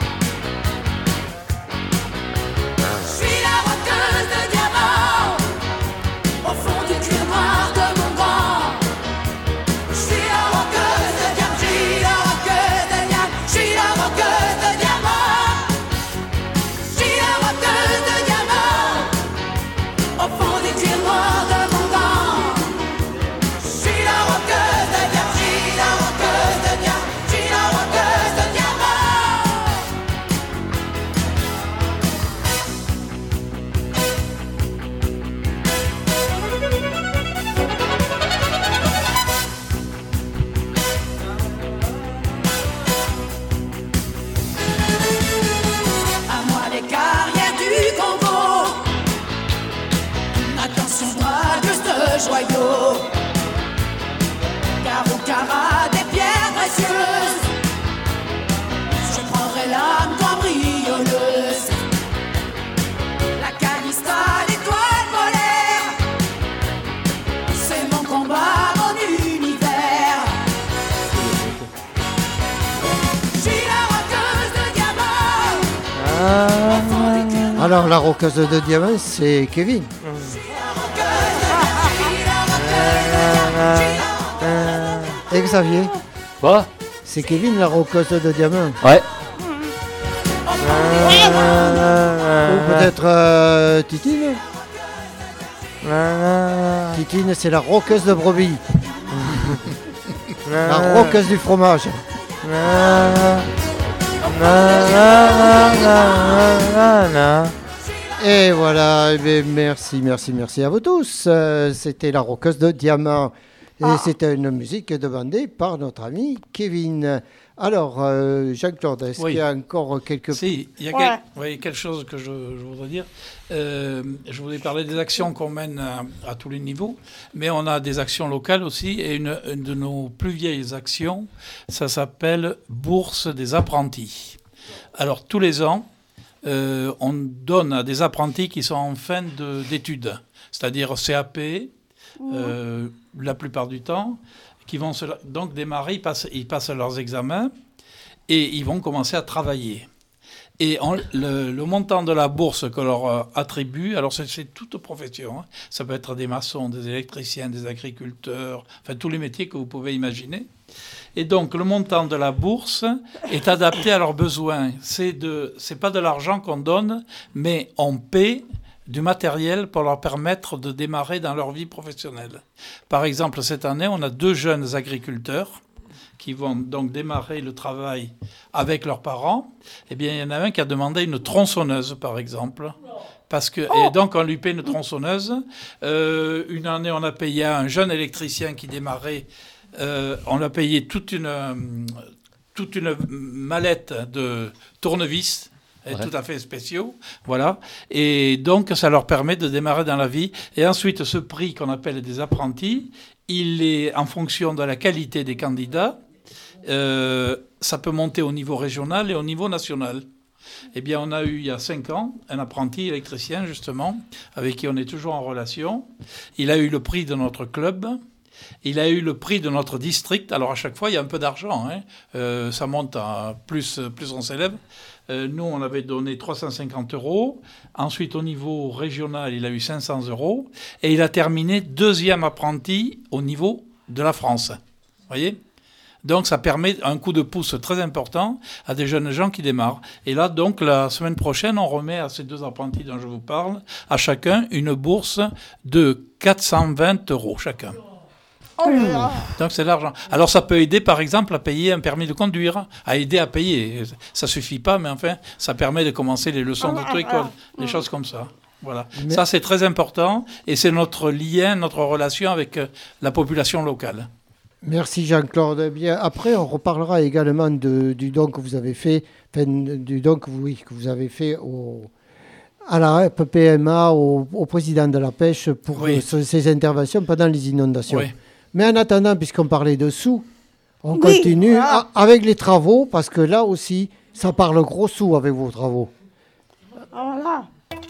Je suis la roqueuse de diamant, au fond du
Alors, la roqueuse de diamant, c'est Kevin. Et Xavier?
Quoi?
C'est Kevin, la roqueuse de diamant.
Ouais.
Ou peut-être euh, Titine? Titine, c'est la roqueuse de brebis. La roqueuse du fromage. Et voilà, eh bien, merci, merci, merci à vous tous. Euh, c'était la roqueuse de diamant. Et
Ah.
c'était une musique demandée par notre ami Kevin. Alors, euh, Jean-Claude, est-ce
Oui.
qu'il y a encore quelques...
Si, il y a quel- oui, quelque chose que je, je voudrais dire. Euh, je voulais parler des actions qu'on mène à, à tous les niveaux, mais on a des actions locales aussi, et une, une de nos plus vieilles actions, ça s'appelle Bourse des apprentis. Alors, tous les ans, euh, on donne à des apprentis qui sont en fin de- d'études, c'est-à-dire C A P, euh, la plupart du temps, qui vont se, donc démarrer, ils passent, ils passent leurs examens et ils vont commencer à travailler. Et on- le, le montant de la bourse que leur euh, attribue, alors c'est, c'est toute profession, hein. Ça peut être des maçons, des électriciens, des agriculteurs, enfin tous les métiers que vous pouvez imaginer. Et donc le montant de la bourse est adapté à leurs besoins. C'est de, c'est pas de l'argent qu'on donne, mais on paie du matériel pour leur permettre de démarrer dans leur vie professionnelle. Par exemple, cette année, on a deux jeunes agriculteurs qui vont donc démarrer le travail avec leurs parents. Eh bien, il y en a un qui a demandé une tronçonneuse, par exemple. Parce que, et donc, on lui paie une tronçonneuse. Euh, une année, on a payé à un jeune électricien qui démarrait, euh, on a payé toute une, euh, toute une mallette de tournevis, et
Ouais.
tout à fait spéciaux, voilà. Et donc, ça leur permet de démarrer dans la vie. Et ensuite, ce prix qu'on appelle des apprentis, il est en fonction de la qualité des candidats. Euh, ça peut monter au niveau régional et au niveau national. Eh bien, on a eu, il y a cinq ans, un apprenti électricien, justement, avec qui on est toujours en relation. Il a eu le prix de notre club. Il a eu le prix de notre district. Alors, à chaque fois, il y a un peu d'argent, hein. Euh, ça monte à plus, plus on s'élève. Euh, nous, on avait donné trois cent cinquante euros. Ensuite, au niveau régional, il a eu cinq cents euros. Et il a terminé deuxième apprenti au niveau de la France. Vous voyez ? Donc, ça permet un coup de pouce très important à des jeunes gens qui démarrent. Et là, donc, la semaine prochaine, on remet à ces deux apprentis dont je vous parle, à chacun, une bourse de quatre cent vingt euros chacun.
Oh là là.
Donc c'est de l'argent. Alors ça peut aider par exemple à payer un permis de conduire, à aider à payer. Ça suffit pas, mais enfin ça permet de commencer les leçons d'auto-école, des choses comme ça. Voilà.
Mais-
Ça c'est très important et c'est notre lien, notre relation avec euh, la population locale.
Merci Jean-Claude. Eh bien, après, on reparlera également de, du don que vous avez fait, enfin, du don que vous, oui, que vous avez fait au, à la P P M A, au, au président de la pêche pour
Oui.
euh, ce- ses interventions pendant les inondations.
Oui.
Mais en attendant, puisqu'on parlait de sous, on
Oui,
continue
voilà.
a- avec les travaux, parce que là aussi, ça parle gros sous avec vos travaux.
Voilà.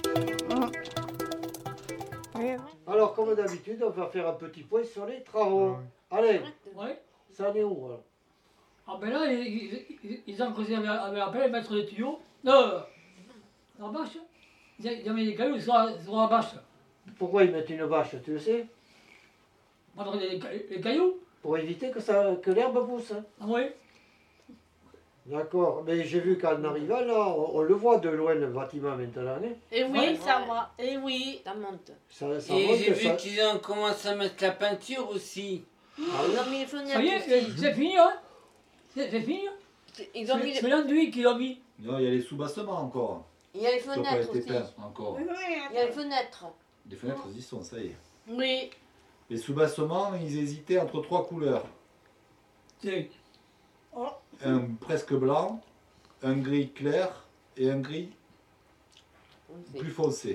Alors, comme d'habitude, on va faire un petit point sur les travaux. Allez,
Ouais.
ça en est où alors?
Ah ben là, ils, ils, ils ont creusé avec, avec la pelle, mettre des tuyaux. Non, la bâche. Ils ont- ils ont mis des cailloux sur la, sur la bâche.
Pourquoi ils mettent une bâche, tu le sais?
Prendre les, les cailloux.
Pour éviter que, ça, que l'herbe pousse.
Ah oui.
D'accord, mais j'ai vu qu'en arrivant là, on, on le voit de loin le bâtiment maintenant. Hein.
Et oui,
Ouais.
ça va. Et oui, ça monte.
Ça, ça
Et
monte,
j'ai vu
ça-
qu'ils ont commencé à mettre la peinture aussi.
Ah oui.
Ils ont mis les fenêtres
Ça y est,
aussi.
c'est c'est fini, hein. C'est c'est fini.
Ils ont
C'est-
mis les-
C'est l'enduit qu'ils ont mis.
Non, il y a les sous-bassements encore.
Il y a les
Qui n'ont pas
fenêtres
été
aussi.
peints encore.
Il y a les fenêtres.
Les fenêtres y sont, ça y est.
Oui.
Les sous-bassements, ils hésitaient entre trois couleurs.
C'est.
Un presque blanc, un gris clair et un gris plus foncé.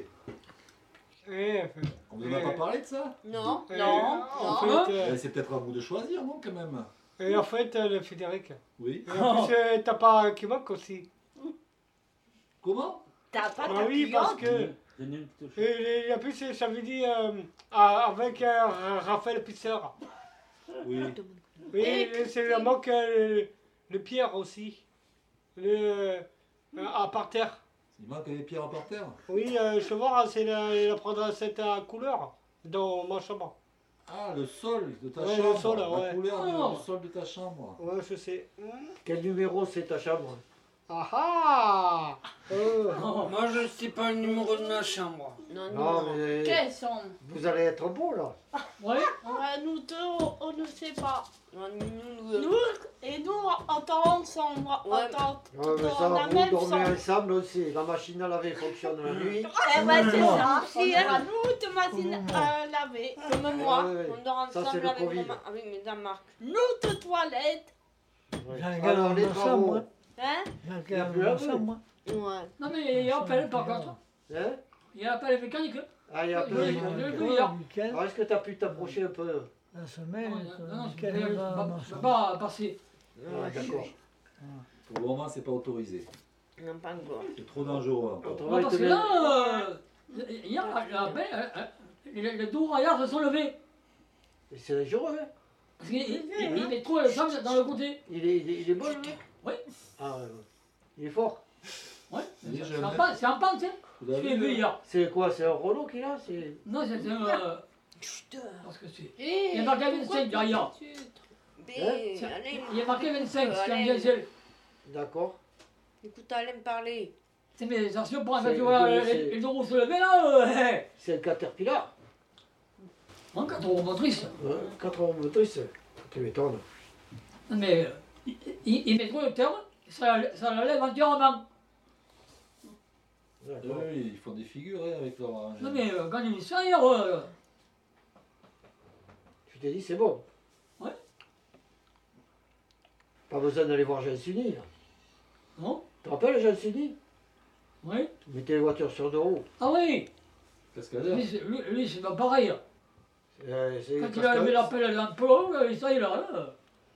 On vous en a pas parlé de ça?
Non,
Euh,
non,
en
non.
fait, euh,
Eh, C'est peut-être à vous de choisir, non, quand même?
Et en fait, euh, le Frédéric.
Oui.
Et en plus, euh, t'as pas un qui manque aussi.
Comment?
T'as pas
Ah
ta
oui, parce
cliente
que. Et, et en plus, ça veut dire euh, ah, avec euh, Raphaël Pisseur.
Oui.
Oui,
Et-
et c'est le manque euh, le, le Pierre aussi. Le, euh, à par terre.
Il manque des pierres par terre.
Oui, euh, je vais voir, c'est la, la prendre cette euh, couleur dans ma chambre.
Ah, le sol de ta
Ouais,
chambre.
le sol,
la
ouais.
couleur du-
Oh.
du sol de ta chambre.
Ouais, je sais.
Quel numéro c'est ta chambre?
Ah ah euh.
Moi, je ne sais pas le numéro de ma chambre. Non,
Non, mais
Quelles sont
vous allez être beau là.
Oui.
Ouais, nous deux, on, on ne sait pas.
Non, nous, nous,
Nous, et nous, on dort ensemble. On
Ouais.
dort
Ouais, mais
dans
ça,
la
vous
même
dormez
chambre.
ensemble aussi. La machine à laver fonctionne la nuit.
Eh ben, c'est ça.
Ouais.
Si elle a nous, de machine à laver.
Comme moi,
Ouais, ouais.
on dort
Ça,
ensemble
c'est le
avec,
Covid.
ma- avec Madame Marc.
Nous, de toilette.
Alors, les travaux.
Hein
Il y a plus à vous.
Ouais.
Non, mais il y a un appel par contre.
Hein?
Il y a un appel mécanique.
Ah, il y a
Oui,
plus
oui, oui, oui, hier.
Alors, est-ce que tu as pu t'approcher un peu?
La semaine,
Non, non, je
quelle
ne
va
peux pas-
marcher.
je peux pas passer.
Ouais, d'accord.
Pour le moment, c'est pas autorisé.
Non, pas encore.
C'est trop dangereux encore.
Non, parce que là, euh, hier, l'appel, euh, euh, les, les deux raillards se sont levés.
Et c'est dangereux, hein?
Parce qu'il il, il, il met trop le sang dans le côté.
Il est, il est, il est bon, le mec?
Oui.
Ah, ouais, ouais. Il est fort.
Oui.
Il est
C'est
jeune.
en panne, c'est en panne, tu sais.
Vous
Je
avez
l'ai
vu,
vu hier.
C'est quoi? C'est un Renault qu'il a? C'est...
Non, c'est un. Euh, parce que c'est.
Eh,
Il y a marqué
pourquoi
vingt-cinq
tu
derrière.
tu-
Mais,
C'est-
allez.
Il y a marqué vingt-cinq, c'est un
Allez.
diesel.
D'accord.
Écoute, allez me parler.
C'est mes attention pour un
C'est-
fait, tu vois,
oui,
les,
c'est-
les deux roues se lever là. Euh, hey.
C'est un Caterpillar.
En quatre roues motrices.
Ouais, quatre roues motrices. Tu m'étonnes.
Non, mais euh, il, il, il met trop le terme, ça, ça la lève entièrement.
Oui, ils font des figures hein, avec leur engin.
Non, mais euh, quand il est ça hier. Euh,
Tu t'es dit, c'est bon.
Ouais.
Pas besoin d'aller voir Jean Suni.
Non.
Tu te rappelles Jean Suni?
Oui.
Il mettait les voitures sur deux roues.
Ah oui.
Cascadeur.
Lui, c'est- lui, lui, c'est pas pareil.
Euh, c'est
Quand il
parce
a
que-
levé l'appel à l'emploi, euh, ça il a là.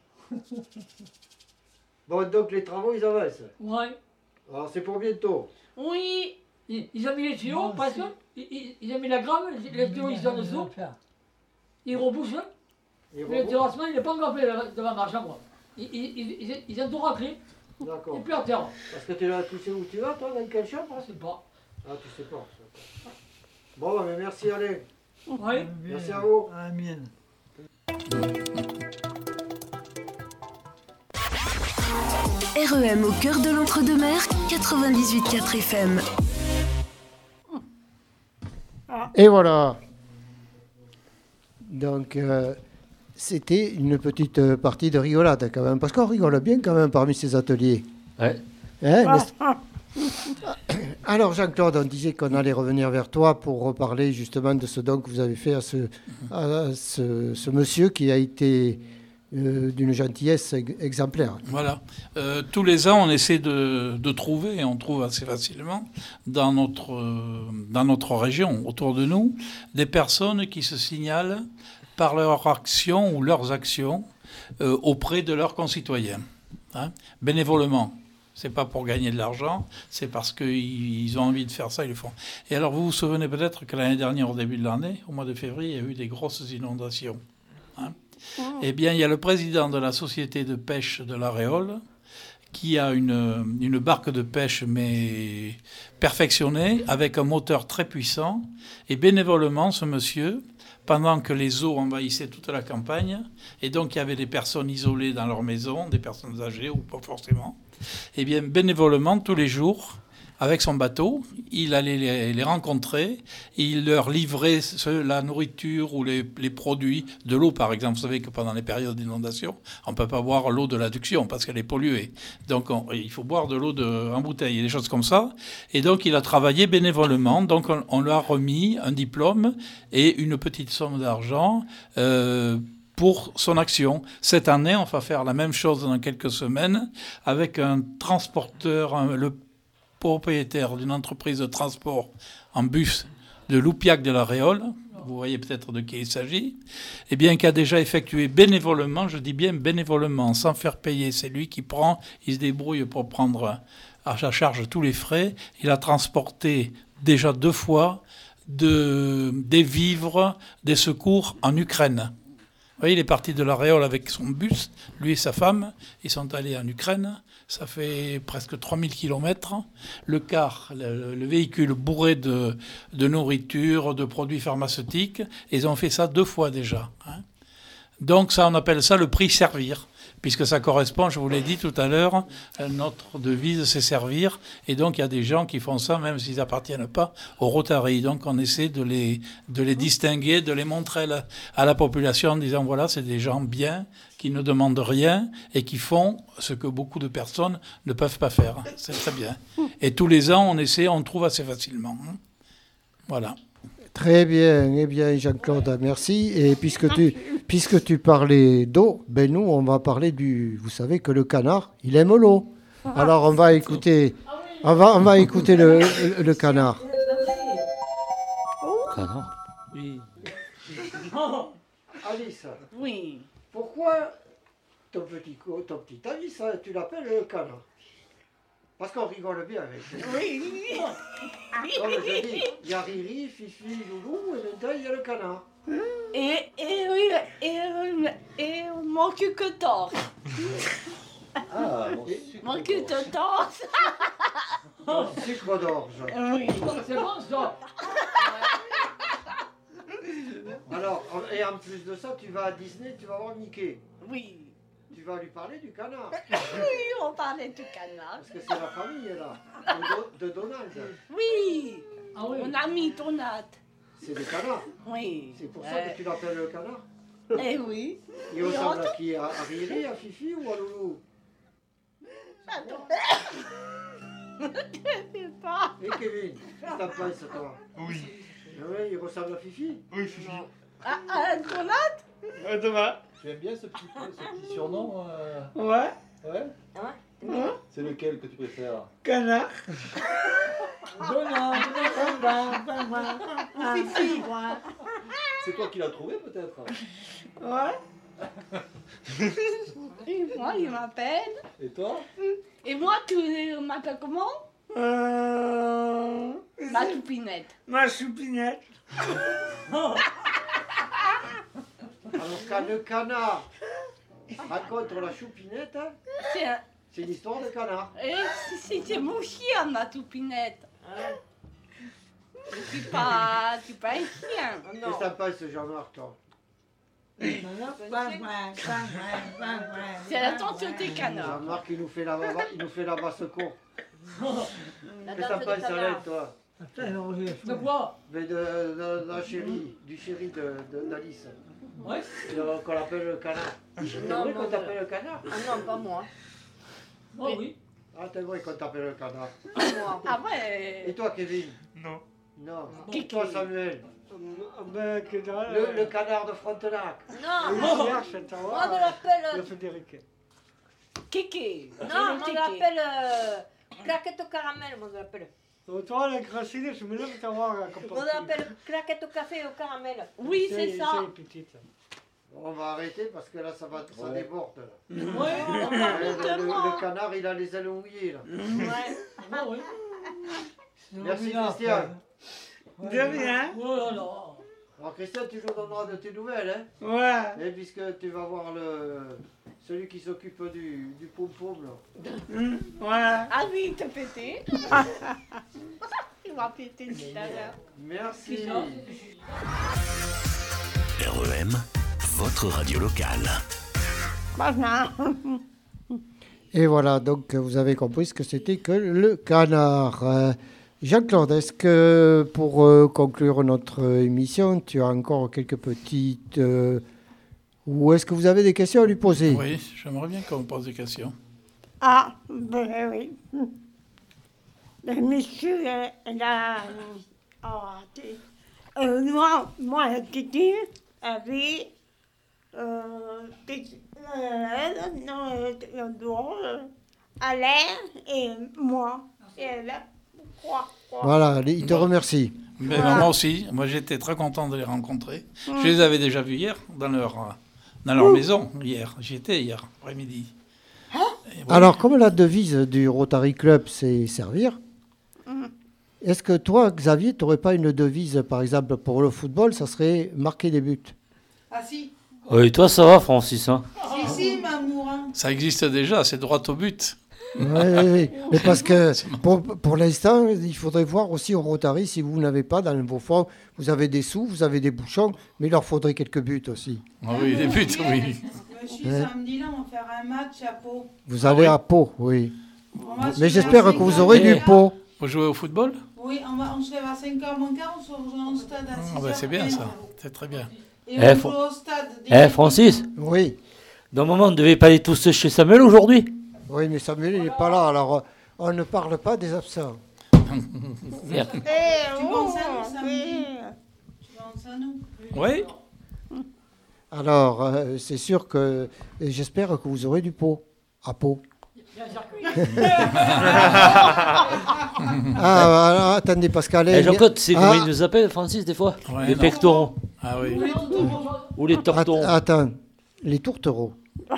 Bon, donc les travaux, ils avancent.
Ouais.
Alors, c'est pour bientôt.
Oui.
Ils, ils ont mis les tuyaux, presque. Ils, ils, ils ont mis la gramme, les les tuyaux ils sont en dessous. Ils repoussent.
Ils
Mais le
repoussent.
terrassement, il n'est pas encore fait devant- devant ma chambre. Ils, ils, ils, ils, ils ont tout raclé.
D'accord.
Et puis à terre.
Parce que tu, l'as- tu sais où tu vas, toi, dans quelle chambre?
Je sais pas.
Ah, tu sais pas. Bon, bah, mais merci, Alain.
Oui.
Merci à vous.
Amen.
R E M au cœur de l'entre-deux-mers, quatre-vingt-dix-huit virgule quatre F M.
Et voilà. Donc, euh, c'était une petite euh, partie de rigolade quand même, parce qu'on rigole bien quand même parmi ces ateliers.
Ouais.
Hein, n'est-ce- Alors, Jean-Claude, on disait qu'on allait revenir vers toi pour reparler justement de ce don que vous avez fait à ce, à ce, ce monsieur qui a été euh, d'une gentillesse ex- exemplaire.
Voilà. Euh, tous les ans, on essaie de, de trouver, et on trouve assez facilement, dans notre, euh, dans notre région, autour de nous, des personnes qui se signalent par leur action ou leurs actions euh, auprès de leurs concitoyens, hein, bénévolement. C'est pas pour gagner de l'argent, c'est parce qu'ils ont envie de faire ça, ils le font. Et alors, vous vous souvenez peut-être que l'année dernière, au début de l'année, au mois de février, il y a eu des grosses inondations. Hein. Eh bien, il y a le président de la société de pêche de la Réole qui a une, une barque de pêche, mais perfectionnée, avec un moteur très puissant. Et bénévolement, ce monsieur, pendant que les eaux envahissaient toute la campagne, et donc il y avait des personnes isolées dans leur maison, des personnes âgées ou pas forcément, eh bien, bénévolement, tous les jours, avec son bateau, il allait les, les rencontrer, et il leur livrait ce- la nourriture ou les, les produits, de l'eau par exemple. Vous savez que pendant les périodes d'inondation, on ne peut pas boire l'eau de l'adduction parce qu'elle est polluée. Donc on- il faut boire de l'eau de, en bouteille et des choses comme ça. Et donc il a travaillé bénévolement, donc on, on lui a remis un diplôme et une petite somme d'argent euh, pour son action. Cette année, on va faire la même chose dans quelques semaines avec un transporteur, un- le propriétaire d'une entreprise de transport en bus de Loupiac de la Réole, vous voyez peut-être de qui il s'agit, eh bien, qui a déjà effectué bénévolement, je dis bien bénévolement, sans faire payer, c'est lui qui prend, il se débrouille pour prendre à sa charge tous les frais, il a transporté déjà deux fois de, des vivres, des secours en Ukraine. voyez, il est parti de la Réole avec son bus, lui et sa femme. Ils sont allés en Ukraine. Ça fait presque trois mille kilomètres. Le car, le, le véhicule bourré de, de nourriture, de produits pharmaceutiques. Ils ont fait ça deux fois déjà. Hein. Donc ça, on appelle ça le prix servir. Puisque ça correspond, je vous l'ai dit tout à l'heure, notre devise, c'est servir. Et donc, il y a des gens qui font ça, même s'ils n'appartiennent pas au Rotary. Donc, on essaie de les, de les distinguer, de les montrer à la, à la population en disant, voilà, c'est des gens bien, qui ne demandent rien et qui font ce que beaucoup de personnes ne peuvent pas faire. C'est très bien. Et tous les ans, on essaie, on trouve assez facilement. Voilà.
Très bien, eh bien Jean-Claude, merci. Et puisque tu, puisque tu parlais d'eau, ben nous on va parler du. Vous savez que le canard, il aime l'eau. Alors on va écouter, on va, on va écouter le, le, le canard.
Canard.
Oui. Alice.
Oui.
Pourquoi ton petit co- ton petit Alice, tu l'appelles le canard? Parce qu'on rigole bien avec lui.
Oui.
Non, mais je dis, il y a Riri, Fifi, Loulou, et maintenant il y a le canard.
Et, et oui, et, et mon cul que torse.
Ah,
Mon cul que torse.
Sucre d'orge.
Oui.
C'est bon ça.
Alors, en- et en plus de ça, tu vas à Disney, tu vas voir Mickey.
Oui.
Tu vas lui parler du canard.
Oui, on parlait du canard.
Parce que c'est la famille, là, de, Do- de Donald.
Oui.
Ah oui.
Mon ami Donald.
C'est des canards.
Oui.
C'est pour ça
Ouais.
que tu l'appelles le canard.
Eh oui.
Il
Et
ressemble
on-
à qui? À, à Riri, à Fifi ou à Loulou?
Attends. Je sais pas.
Et Kevin, qu'est-ce que t'en penses, toi?
Oui.
Ah ouais, il ressemble à Fifi?
Oui, Fifi.
Ah, ah, Donald.
Euh, Thomas.
Tu aimes bien ce petit, ce petit surnom euh...
Ouais.
Ouais.
Ouais.
C'est lequel que tu préfères?
Canard.
Donald.
Fifi.
C'est toi qui l'as trouvé peut-être?
Ouais.
Et moi, il m'appelle.
Et toi?
Et moi, tu m'appelles comment?
Euh...
Ma toupinette.
Ma choupinette.
Alors, quand le canard raconte la choupinette,
C'est un-
c'est l'histoire de canard.
Et c'est c'est mon chien, ma toupinette. Je suis pas, je suis pas un chien.
Qu'est-ce que t'en penses, Jean-Marc, toi?
C'est la tante des canards.
Jean-Marc, il nous fait la, il nous fait la basse-cour.
La
Qu'est-ce que
danse
t'en
des
penses,
canards.
Alain, toi?
De quoi?
Mais de, de, de la chérie, du chéri de, de, d'Alice.
Ouais.
Le- Qu'on l'appelle le canard. C'est
Non,
vrai
non,
qu'on
de-
t'appelle le canard?
Ah non, pas moi.
Oh oui.
Ah, c'est vrai qu'on t'appelle le canard.
Moi.
Ah ouais.
Et toi, Kevin?
Non.
Non.
Qui-
Et toi, Samuel?
Ben, que dalle.
Le, le canard de Frontenac.
Non.
Il cherche à
Moi,
savoir,
on
euh,
l'appelle.
le Frédéric.
Kéké.
Non, moi, on l'appelle. Euh, claquette au caramel, moi, on l'appelle.
Donc, toi, la gracine, je me lève savoir euh, comment
On l'appelle claquette au café au caramel.
Oui, c'est ça.
C'est petite.
On va arrêter parce que là, ça, va, ça
Ouais.
déborde. Là.
Ouais, on
Euh,
parle
le,
de
le-
moi.
le canard, il a les ailes mouillées. Là.
Ouais.
Ah oui.
Merci, Christian.
De rien.
Oh là là.
Alors, Christian, tu nous donneras de tes nouvelles. Hein?
Ouais.
Et puisque tu vas voir le, celui qui s'occupe du, du pom-pom. Là.
Hum, Ouais.
Ah oui, il t'a pété. Il m'a pété tout à l'heure.
Merci.
R E M, votre radio locale.
Et voilà, donc vous avez compris ce que c'était que le canard. Euh, Jean-Claude, est-ce que pour euh, conclure notre émission, tu as encore quelques petites... euh, ou est-ce que vous avez des questions à lui poser?
Oui, j'aimerais bien qu'on me pose des questions.
Ah, ben oui. Le monsieur, euh, là. Oh, attends. Euh, moi, moi, Kitty avait. Euh, des- euh, non, euh, euh, Alain et moi. Et elle, trois, trois.
Voilà, il te remercie.
Mais
Voilà.
moi aussi, moi j'étais très content de les rencontrer.
Mm.
Je les avais déjà vus hier dans leur, euh, dans leur
Où?
maison, hier. J'y étais hier après-midi. Et voilà.
Alors, comme la devise du Rotary Club, c'est servir,
Mm.
est-ce que toi, Xavier, tu n'aurais pas une devise, par exemple, pour le football, ça serait marquer des buts?
Ah si,
Oui, toi, ça va, Francis, hein?
Si, si, Mamour. Hein.
Ça existe déjà, c'est droit au but.
Oui, oui, oui. Mais parce que pour, pour l'instant, il faudrait voir aussi au Rotary si vous n'avez pas dans vos fonds, vous avez des sous, vous avez des bouchons, mais il leur faudrait quelques buts aussi.
Ah oui, des buts, oui.
Monsieur,
Ouais.
samedi, là, on va faire un match à Pau.
Vous allez à Pau, oui.
On va se
Mais
lever
j'espère
à
que
cinq
vous
heures
aurez
moins
du
quart.
Pau.
Vous jouez au football?
Oui, on, va, on se lève à cinq heures moins quart, on se rejoint au stade à six
Ah
heures.
ben c'est bien ça, c'est très bien.
Et
Eh,
on
Fran-
joue au stade.
Eh, Francis?
Oui.
Normalement, on ne devait pas aller tous chez Samuel aujourd'hui?
Oui, mais Samuel, il n'est pas là, alors euh, on ne parle pas des absents.
Merde.
Eh,
Tu
oh,
penses à nous samedi?
oui.
Tu penses à nous?
Oui.
Alors, euh, c'est sûr que et j'espère que vous aurez du pot à Pau. ah, alors, attendez, Pascal.
Eh, Jean-Claude, tu sais
ah,
comment il nous appelle, Francis, des fois?
Ouais,
Les
non.
pectoraux.
Ah oui.
Ou les torterons.
att- Attends, les tourtereaux.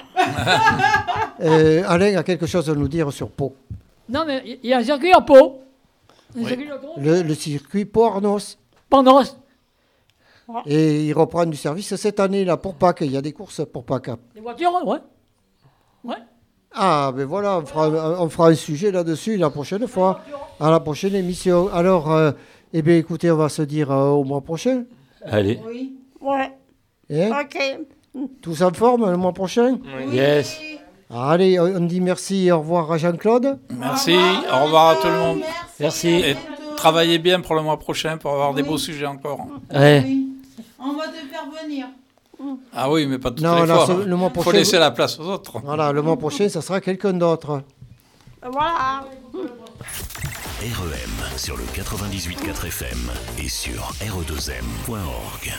euh, Alain a quelque chose à nous dire sur Pau.
Non, mais il y a un circuit en Pau. Un
Oui.
circuit d'autoroute.
Le, le circuit Pau-Arnos.
Pandos.
Et il reprend du service cette année, là, pour Pâques. Il y a des courses pour Pâques.
Les voitures, ouais. Ouais.
Ah, ben voilà, on fera, on fera un sujet là-dessus la prochaine fois, à la prochaine émission. Alors, euh, eh bien, écoutez, on va se dire euh, au mois prochain.
Allez.
Oui.
Ouais.
Hein
Ok.
Tous en forme le mois prochain?
Oui. Yes.
Allez, on dit merci et au revoir à Jean-Claude.
Merci, au revoir à tout le monde.
Merci.
Et travaillez bien pour le mois prochain pour avoir des beaux sujets encore.
Ouais.
Oui. On va te faire venir.
Ah oui, mais pas toutes
Non,
les
là,
fois.
c'est- le mois
Faut
prochain-
laisser la place aux autres.
Voilà, le mois prochain, ça sera quelqu'un d'autre.
Voilà.
R E M sur le quatre-vingt-dix-huit point quatre F M et sur R E deux M point org.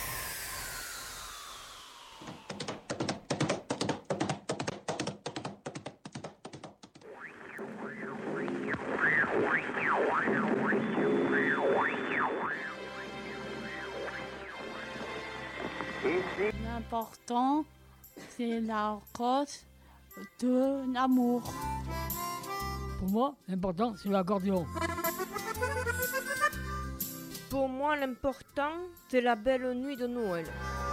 L'important, c'est la cause de l'amour.
Pour moi, l'important, c'est l'accordéon.
Pour moi, l'important, c'est la belle nuit de Noël.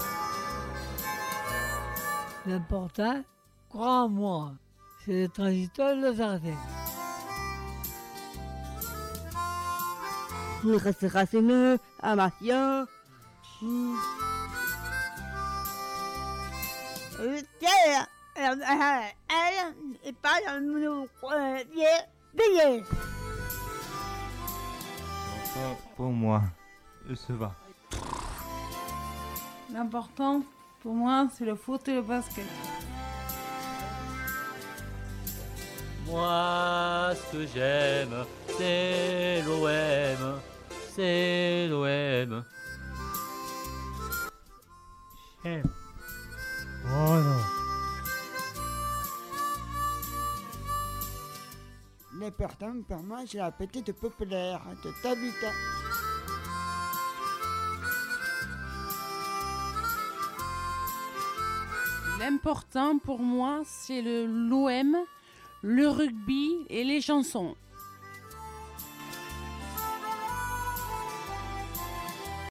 L'important, crois-moi, c'est le transitoire de jardin.
Il restera une à Maria.
Elle, elle, elle est pas dans le billet.
Pour moi, ça va.
L'important, pour moi, c'est le foot et le basket.
Moi, ce que j'aime, c'est l'O M. C'est l'O M.
Oh non.
L'important pour moi, c'est la petite populaire de Tabitha.
L'important pour moi, c'est le l'O M, le rugby et les chansons.